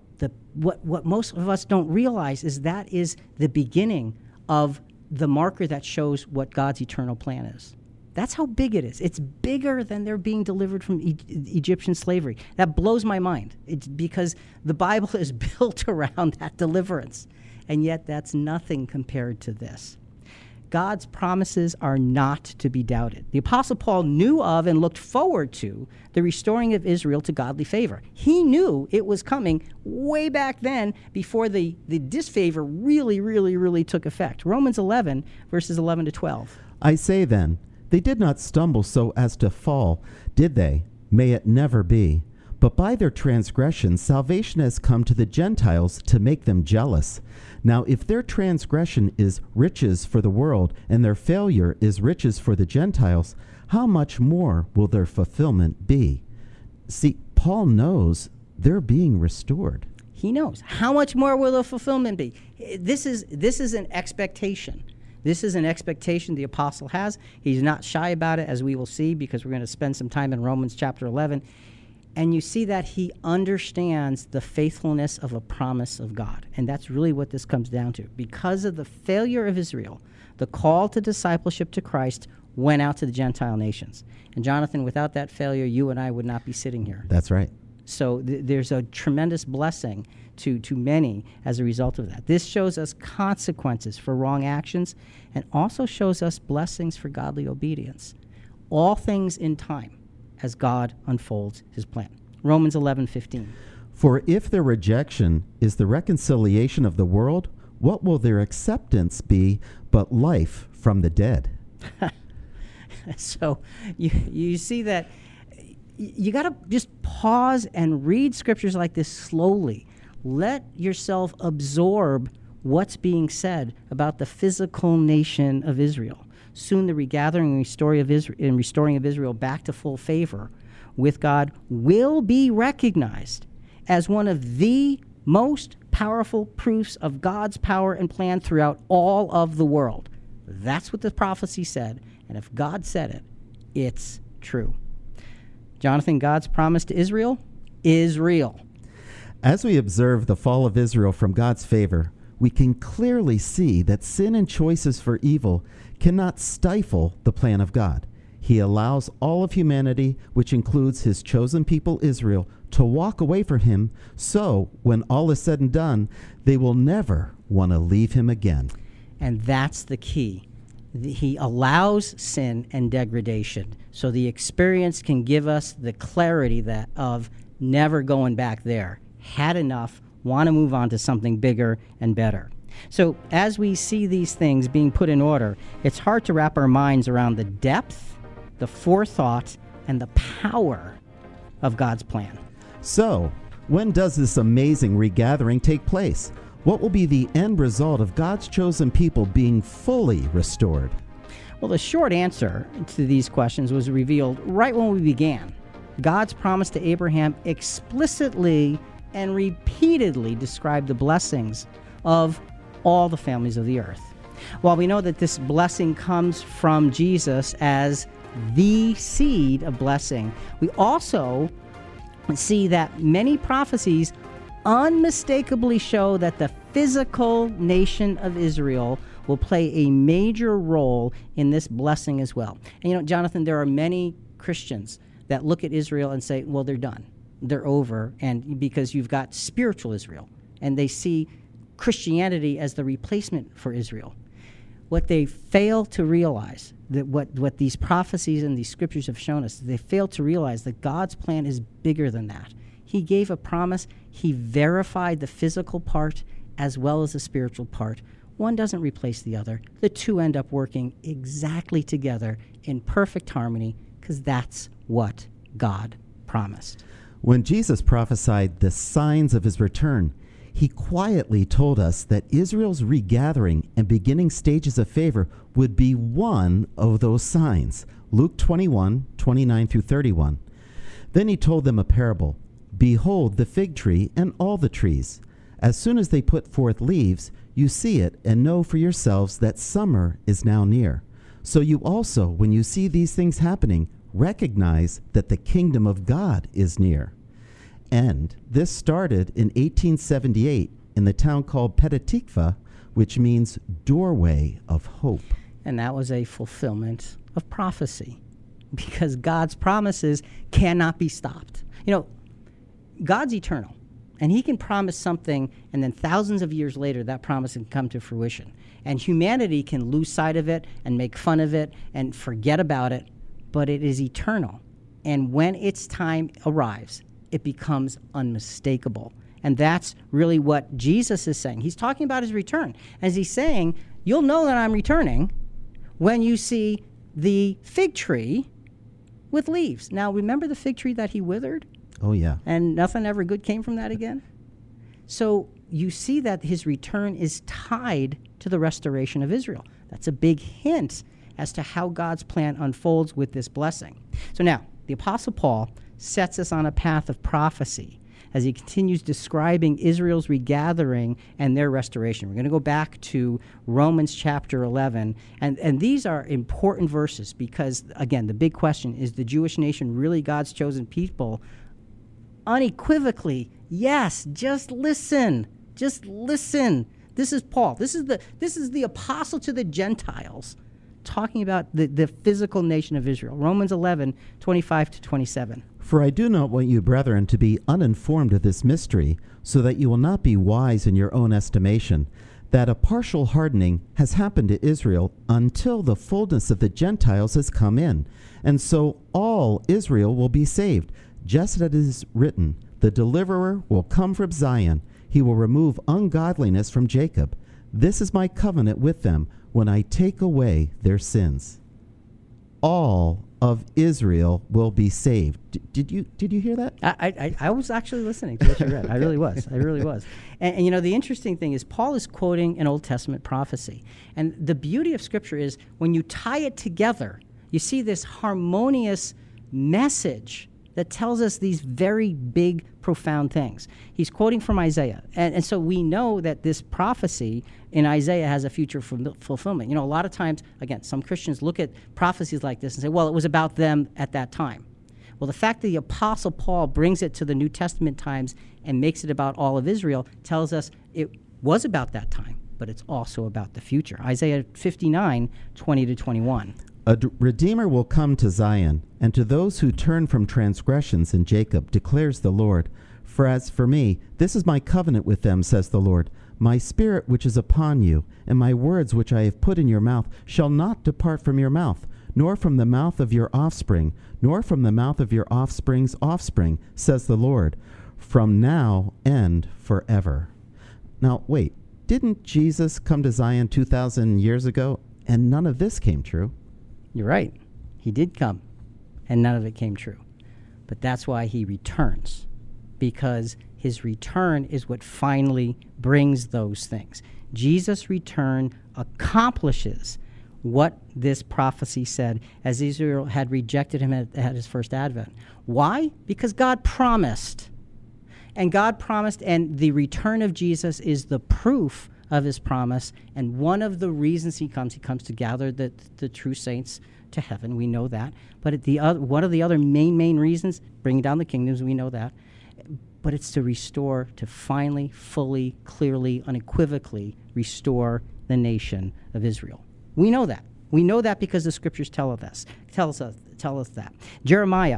S2: most of us don't realize is that is the beginning of the marker that shows what God's eternal plan is. That's how big it is. It's bigger than they're being delivered from Egyptian slavery. That blows my mind. It's because the Bible is built around that deliverance. And yet that's nothing compared to this. God's promises are not to be doubted. The Apostle Paul knew of and looked forward to the restoring of Israel to godly favor. He knew it was coming way back then before the disfavor really took effect. Romans 11, verses 11 to 12.
S3: I say then, they did not stumble so as to fall, did they? May it never be. But by their transgression, salvation has come to the Gentiles to make them jealous. Now, if their transgression is riches for the world, and their failure is riches for the Gentiles, how much more will their fulfillment be? See, Paul knows they're being restored.
S2: He knows. How much more will the fulfillment be? This is an expectation. This is an expectation the apostle has. He's not shy about it, as we will see, because we're going to spend some time in Romans chapter 11. And you see that he understands the faithfulness of a promise of God. And that's really what this comes down to. Because of the failure of Israel, the call to discipleship to Christ went out to the Gentile nations. And Jonathan, without that failure, you and I would not be sitting here.
S3: That's right.
S2: So there's a tremendous blessing to many as a result of that. This shows us consequences for wrong actions and also shows us blessings for godly obedience. All things in time as God unfolds his plan. Romans 11:15.
S3: For if their rejection is the reconciliation of the world, what will their acceptance be but life from the dead?
S2: So you see that you got to just pause and read scriptures like this slowly. Let yourself absorb what's being said about the physical nation of Israel. Soon the regathering and restoring of Israel back to full favor with God will be recognized as one of the most powerful proofs of God's power and plan throughout all of the world. That's what the prophecy said, and if God said it, it's true. Jonathan, God's promise to Israel is real.
S3: As we observe the fall of Israel from God's favor, we can clearly see that sin and choices for evil cannot stifle the plan of God. He allows all of humanity, which includes his chosen people Israel, to walk away from him, so when all is said and done, they will never want to leave him again.
S2: And that's the key. He allows sin and degradation, so the experience can give us the clarity that of never going back there. Had enough, want to move on to something bigger and better. So as we see these things being put in order, it's hard to wrap our minds around the depth, the forethought, and the power of God's plan.
S3: So, when does this amazing regathering take place? What will be the end result of God's chosen people being fully restored?
S2: Well, the short answer to these questions was revealed right when we began. God's promise to Abraham explicitly and repeatedly described the blessings of all the families of the earth. While we know that this blessing comes from Jesus as the seed of blessing, we also see that many prophecies unmistakably show that the physical nation of Israel will play a major role in this blessing as well. And Jonathan, there are many Christians that look at Israel and say, well, they're done. They're over. And because you've got spiritual Israel, and they see Christianity as the replacement for Israel. What they fail to realize, that what these prophecies and these scriptures have shown us, they fail to realize that God's plan is bigger than that. He gave a promise. He verified the physical part as well as the spiritual part. One doesn't replace the other. The two end up working exactly together in perfect harmony, because that's what God promised.
S3: When Jesus prophesied the signs of his return, he quietly told us that Israel's regathering and beginning stages of favor would be one of those signs. Luke 21, 29 through 31. Then he told them a parable. Behold the fig tree and all the trees. As soon as they put forth leaves, you see it and know for yourselves that summer is now near. So you also, when you see these things happening, recognize that the kingdom of God is near. And this started in 1878 in the town called Petah Tikva, which means doorway of hope.
S2: And that was a fulfillment of prophecy, because God's promises cannot be stopped. You know, God's eternal, and he can promise something, and then thousands of years later, that promise can come to fruition. And humanity can lose sight of it and make fun of it and forget about it, but it is eternal. And when its time arrives, it becomes unmistakable. And that's really what Jesus is saying. He's talking about his return. As he's saying, you'll know that I'm returning when you see the fig tree with leaves. Now, remember the fig tree that he withered?
S3: Oh, yeah.
S2: And nothing ever good came from that again? So you see that his return is tied to the restoration of Israel. That's a big hint as to how God's plan unfolds with this blessing. So now, the Apostle Paul sets us on a path of prophecy as he continues describing Israel's regathering and their restoration. We're going to go back to Romans chapter 11. And these are important verses because, again, the big question is the Jewish nation really God's chosen people? Unequivocally, yes. Just listen. Just listen. This is Paul. This is the apostle to the Gentiles talking about the physical nation of Israel. Romans 11, 25 to 27.
S3: For I do not want you, brethren, to be uninformed of this mystery, so that you will not be wise in your own estimation, that a partial hardening has happened to Israel until the fullness of the Gentiles has come in. And so all Israel will be saved, just as it is written, the deliverer will come from Zion. He will remove ungodliness from Jacob. This is my covenant with them when I take away their sins. All of Israel will be saved. Did you hear that?
S2: I was actually listening to what you read. I really was. I really was. And you know, the interesting thing is Paul is quoting an Old Testament prophecy. And the beauty of Scripture is when you tie it together, you see this harmonious message that tells us these very big, profound things. He's quoting from Isaiah. And so we know that this prophecy in Isaiah has a future fulfillment. You know, a lot of times, again, some Christians look at prophecies like this and say, well, it was about them at that time. Well, the fact that the Apostle Paul brings it to the New Testament times and makes it about all of Israel tells us it was about that time, but it's also about the future. Isaiah 59, 20 to 21.
S3: A Redeemer will come to Zion, and to those who turn from transgressions in Jacob, declares the Lord. For as for me, this is my covenant with them, says the Lord. My spirit which is upon you, and my words which I have put in your mouth, shall not depart from your mouth, nor from the mouth of your offspring, nor from the mouth of your offspring's offspring, says the Lord, from now and forever. Now, wait, didn't Jesus come to Zion 2,000 years ago, and none of this came true?
S2: You're right. He did come, and none of it came true. But that's why he returns, because his return is what finally brings those things. Jesus' return accomplishes what this prophecy said, as Israel had rejected him at his first advent. Why? Because God promised. And God promised, and the return of Jesus is the proof of his promise, and one of the reasons he comes to gather the true saints to heaven. We know that. But one of the other main reasons, bringing down the kingdoms, we know that. But it's to restore, to finally, fully, clearly, unequivocally restore the nation of Israel. We know that. We know that because the Scriptures tell us that. Jeremiah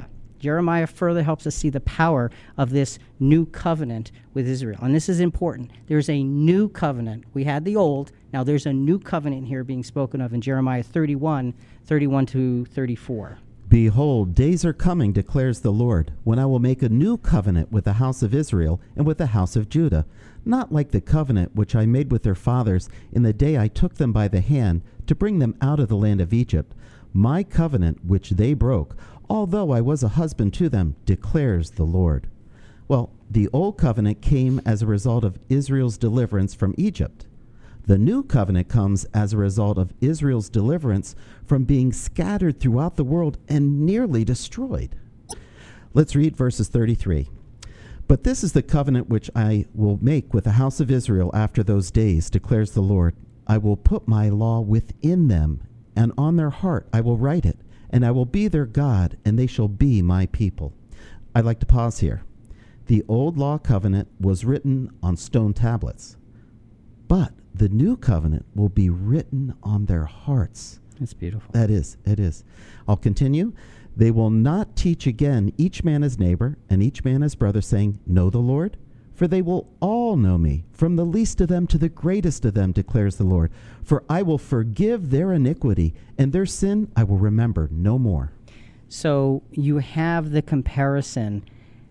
S2: Jeremiah further helps us see the power of this new covenant with Israel. And this is important. There's a new covenant. We had the old. Now there's a new covenant here being spoken of in Jeremiah 31 to 34.
S3: Behold, days are coming, declares the Lord, when I will make a new covenant with the house of Israel and with the house of Judah, not like the covenant which I made with their fathers in the day I took them by the hand to bring them out of the land of Egypt, my covenant which they broke, although I was a husband to them, declares the Lord. Well, the old covenant came as a result of Israel's deliverance from Egypt. The new covenant comes as a result of Israel's deliverance from being scattered throughout the world and nearly destroyed. Let's read verses 33. But this is the covenant which I will make with the house of Israel after those days, declares the Lord. I will put my law within them, and on their heart I will write it, and I will be their God, and they shall be my people. I'd like to pause here. The old law covenant was written on stone tablets, but the new covenant will be written on their hearts.
S2: It's beautiful.
S3: That is, it is. I'll continue. They will not teach again each man his neighbor and each man his brother, saying, Know the Lord? For they will all know me, from the least of them to the greatest of them, declares the Lord. For I will forgive their iniquity, and their sin I will remember no more.
S2: So you have the comparison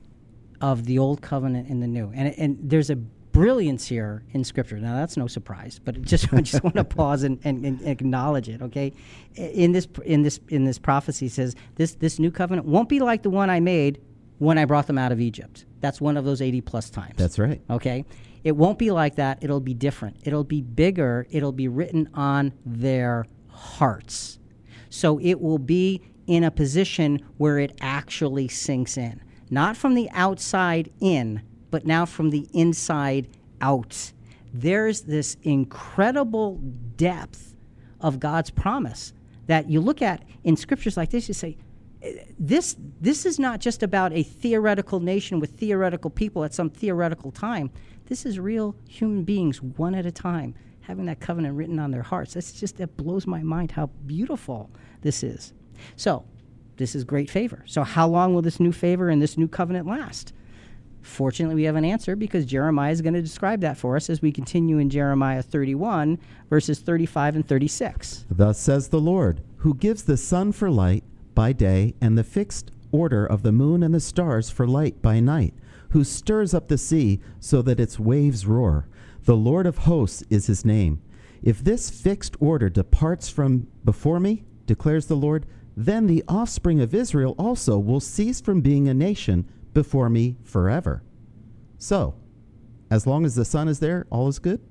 S2: of the old covenant and the new. And there's a brilliance here in Scripture. Now, that's no surprise, but I just want to pause and acknowledge it, okay? In this prophecy, it says, this new covenant won't be like the one I made when I brought them out of Egypt. That's one of those 80-plus times.
S3: That's right.
S2: Okay? It won't be like that. It'll be different. It'll be bigger. It'll be written on their hearts. So it will be in a position where it actually sinks in. Not from the outside in, but now from the inside out. There's this incredible depth of God's promise that you look at in scriptures like this, you say, this is not just about a theoretical nation with theoretical people at some theoretical time. This is real human beings, one at a time, having that covenant written on their hearts. That blows my mind how beautiful this is. So, this is great favor. So how long will this new favor and this new covenant last? Fortunately, we have an answer because Jeremiah is going to describe that for us as we continue in Jeremiah 31, verses 35 and 36.
S3: Thus says the Lord, who gives the sun for light by day and the fixed order of the moon and the stars for light by night, who stirs up the sea so that its waves roar. The Lord of hosts is his name. If this fixed order departs from before me, declares the Lord, then the offspring of Israel also will cease from being a nation before me forever. So, as long as the sun is there, all is good?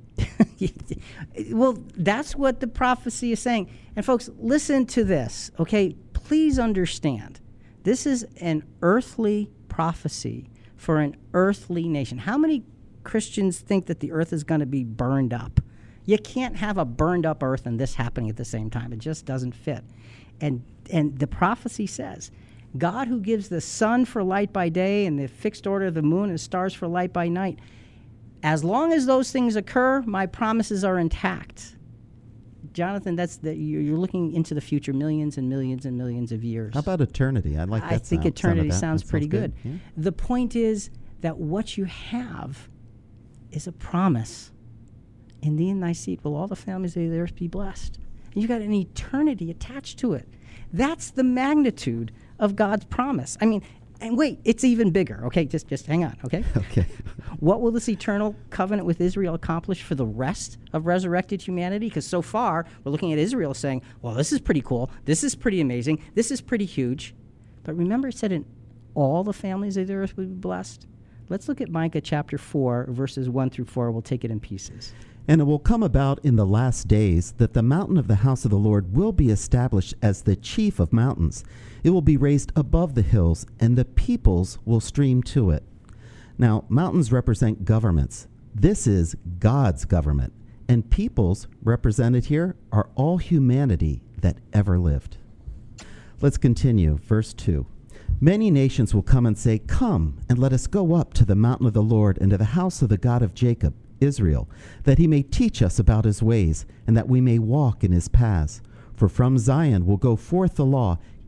S2: Well, that's what the prophecy is saying. And folks, listen to this, okay? Please understand. This is an earthly prophecy for an earthly nation. How many Christians think that the earth is going to be burned up? You can't have a burned up earth and this happening at the same time. It just doesn't fit. And the prophecy says, God who gives the sun for light by day and the fixed order of the moon and stars for light by night, as long as those things occur, my promises are intact. Jonathan, you're looking into the future, millions and millions and millions of years.
S3: How about eternity? I like that.
S2: I think eternity sounds pretty good.
S3: Yeah.
S2: The point is that what you have is a promise. In thee and thy seed will all the families of the earth be blessed. And you've got an eternity attached to it. That's the magnitude of God's promise. I mean, and wait, it's even bigger. Okay, just hang on, okay?
S3: Okay.
S2: What will this eternal covenant with Israel accomplish for the rest of resurrected humanity? Because so far, we're looking at Israel saying, well, this is pretty cool. This is pretty amazing. This is pretty huge. But remember, it said in all the families of the earth will be blessed. Let's look at Micah chapter 4, verses 1 through 4. We'll take it in pieces.
S3: And it will come about in the last days that the mountain of the house of the Lord will be established as the chief of mountains. It will be raised above the hills, and the peoples will stream to it. Now, mountains represent governments. This is God's government. And peoples represented here are all humanity that ever lived. Let's continue. Verse 2. Many nations will come and say, Come, and let us go up to the mountain of the Lord and to the house of the God of Jacob, Israel, that he may teach us about his ways, and that we may walk in his paths. For from Zion will go forth the law,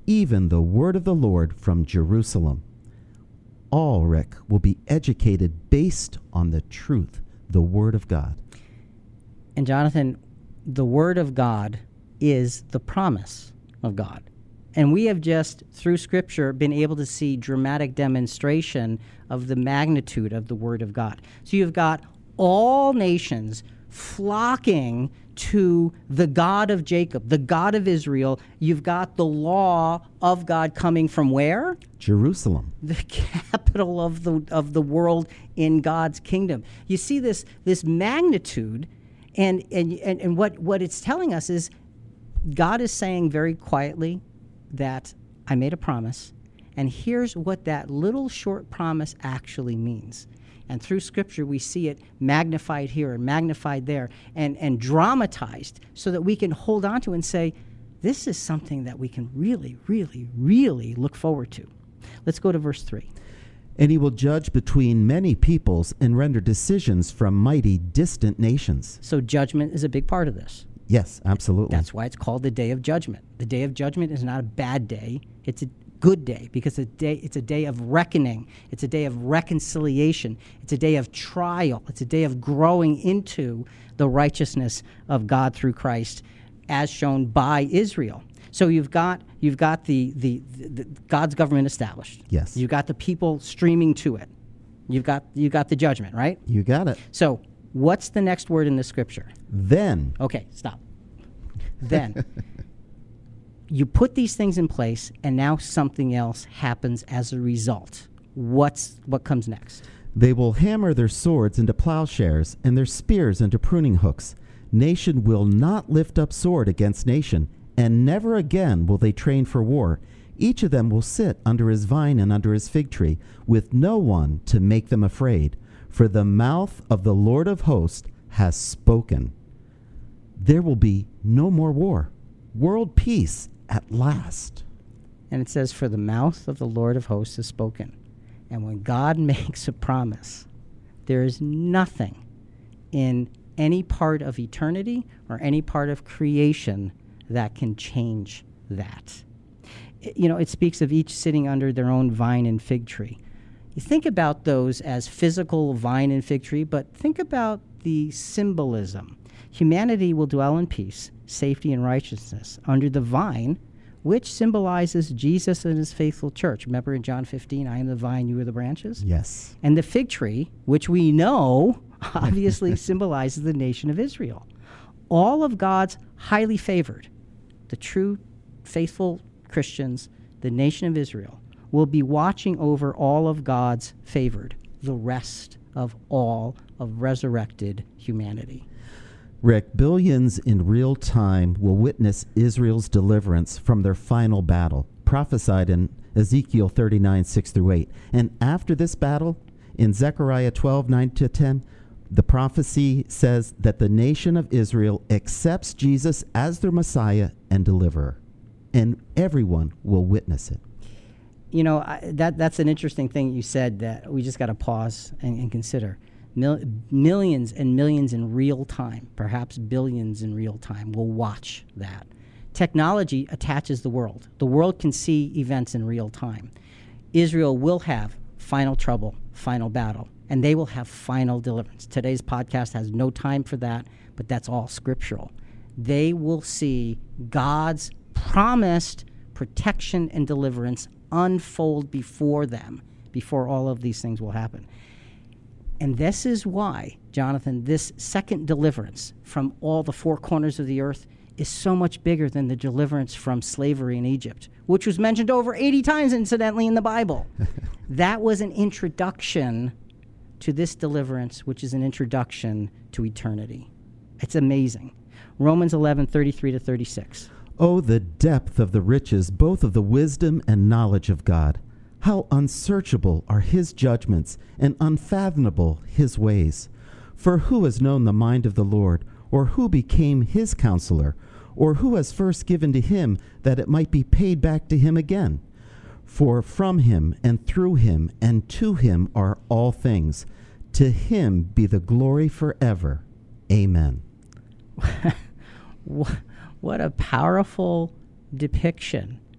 S3: even the word of the Lord from Jerusalem. All, Rick, will be educated based on the truth, the Word of God.
S2: And Jonathan, the Word of God is the promise of God. And we have just, through Scripture, been able to see dramatic demonstration of the magnitude of the Word of God. So you've got all nations flocking to the God of Jacob, the God of Israel. You've got the law of God coming from where?
S3: Jerusalem.
S2: The capital of the world in God's kingdom. You see this magnitude, and what it's telling us is God is saying very quietly that I made a promise, and here's what that little short promise actually means. And through Scripture, we see it magnified here and magnified there and dramatized so that we can hold on to and say, this is something that we can really, really, really look forward to. Let's go to verse 3.
S3: And he will judge between many peoples and render decisions from mighty distant nations.
S2: So judgment is a big part of this.
S3: Yes, absolutely.
S2: That's why it's called the Day of Judgment. The Day of Judgment is not a bad day. It's a good day because it's a day of reckoning. It's a day of reconciliation. It's a day of trial. It's a day of growing into the righteousness of God through Christ as shown by Israel. So you've got the God's government established.
S3: Yes.
S2: You've got the people streaming to it. You've got the judgment, right?
S3: You got it.
S2: So what's the next word in the Scripture?
S3: Then.
S2: Okay, stop. Then. You put these things in place, and now something else happens as a result. What comes next?
S3: They will hammer their swords into plowshares and their spears into pruning hooks. Nation will not lift up sword against nation, and never again will they train for war. Each of them will sit under his vine and under his fig tree, with no one to make them afraid. For the mouth of the Lord of hosts has spoken. There will be no more war. World peace at last.
S2: And it says, for the mouth of the Lord of hosts has spoken. And when God makes a promise, there is nothing in any part of eternity or any part of creation that can change that. It speaks of each sitting under their own vine and fig tree. You think about those as physical vine and fig tree, but think about the symbolism. Humanity will dwell in peace, safety, and righteousness under the vine, which symbolizes Jesus and his faithful church. Remember in John 15, I am the vine, you are the branches?
S3: Yes.
S2: And the fig tree, which we know obviously symbolizes the nation of Israel. All of God's highly favored, the true, faithful Christians, the nation of Israel, will be watching over all of God's favored, the rest of all of resurrected humanity.
S3: Rick, billions in real time will witness Israel's deliverance from their final battle, prophesied in Ezekiel 39, 6-8. And after this battle, in Zechariah 12, 9-10, the prophecy says that the nation of Israel accepts Jesus as their Messiah and deliverer, and everyone will witness it.
S2: That's an interesting thing you said that we just got to pause and consider. Millions and millions in real time, perhaps billions in real time, will watch that. Technology attaches the world. The world can see events in real time. Israel will have final trouble, final battle, and they will have final deliverance. Today's podcast has no time for that, but that's all scriptural. They will see God's promised protection and deliverance unfold before them, before all of these things will happen. And this is why, Jonathan, this second deliverance from all the four corners of the earth is so much bigger than the deliverance from slavery in Egypt, which was mentioned over 80 times, incidentally, in the Bible. That was an introduction to this deliverance, which is an introduction to eternity. It's amazing. Romans 11, 33-36.
S3: Oh, the depth of the riches, both of the wisdom and knowledge of God. How unsearchable are his judgments and unfathomable his ways. For who has known the mind of the Lord, or who became his counselor, or who has first given to him that it might be paid back to him again? For from him and through him and to him are all things. To him be the glory forever. Amen.
S2: What a powerful depiction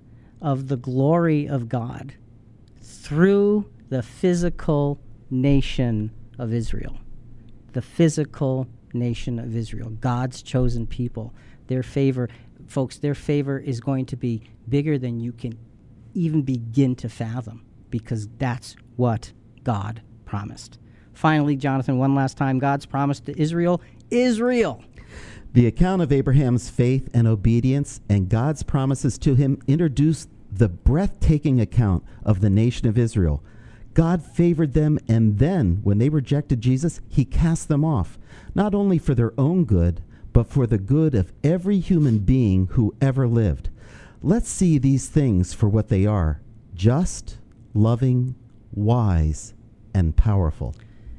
S2: of the glory of God through the physical nation of Israel. The physical nation of Israel, God's chosen people. Their favor, folks, their favor is going to be bigger than you can even begin to fathom, because that's what God promised. Finally, Jonathan, one last time, God's promise to Israel is real.
S3: The account of Abraham's faith and obedience and God's promises to him introduced the breathtaking account of the nation of Israel. God favored them, and then, when they rejected Jesus, he cast them off, not only for their own good, but for the good of every human being who ever lived. Let's see these things for what they are: just, loving, wise, and powerful.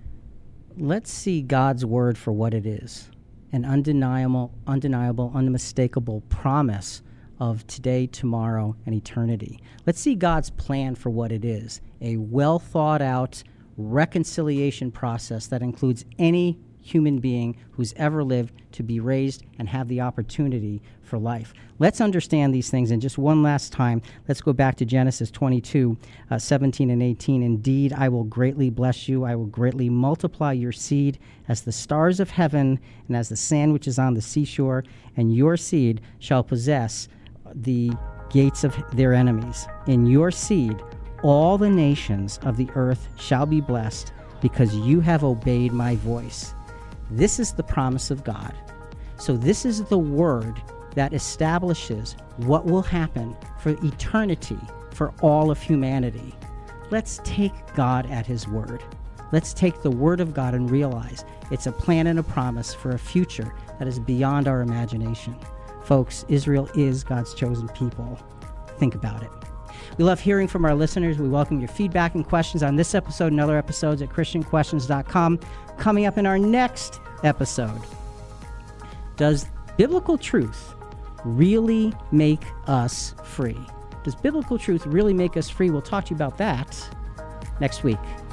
S2: Let's see God's word for what it is: an undeniable, unmistakable promise of today, tomorrow, and eternity. Let's see God's plan for what it is: a well thought out reconciliation process that includes any human being who's ever lived to be raised and have the opportunity for life. Let's understand these things. And just one last time, let's go back to Genesis 22, 17 and 18. Indeed, I will greatly bless you. I will greatly multiply your seed as the stars of heaven and as the sand which is on the seashore, and your seed shall possess the gates of their enemies. In your seed, all the nations of the earth shall be blessed, because you have obeyed my voice. This is the promise of God. So this is the word that establishes what will happen for eternity for all of humanity. Let's take God at his word. Let's take the word of God and realize it's a plan and a promise for a future that is beyond our imagination. Folks, Israel is God's chosen people. Think about it. We love hearing from our listeners. We welcome your feedback and questions on this episode and other episodes at ChristianQuestions.com. Coming up in our next episode, does biblical truth really make us free? Does biblical truth really make us free? We'll talk to you about that next week.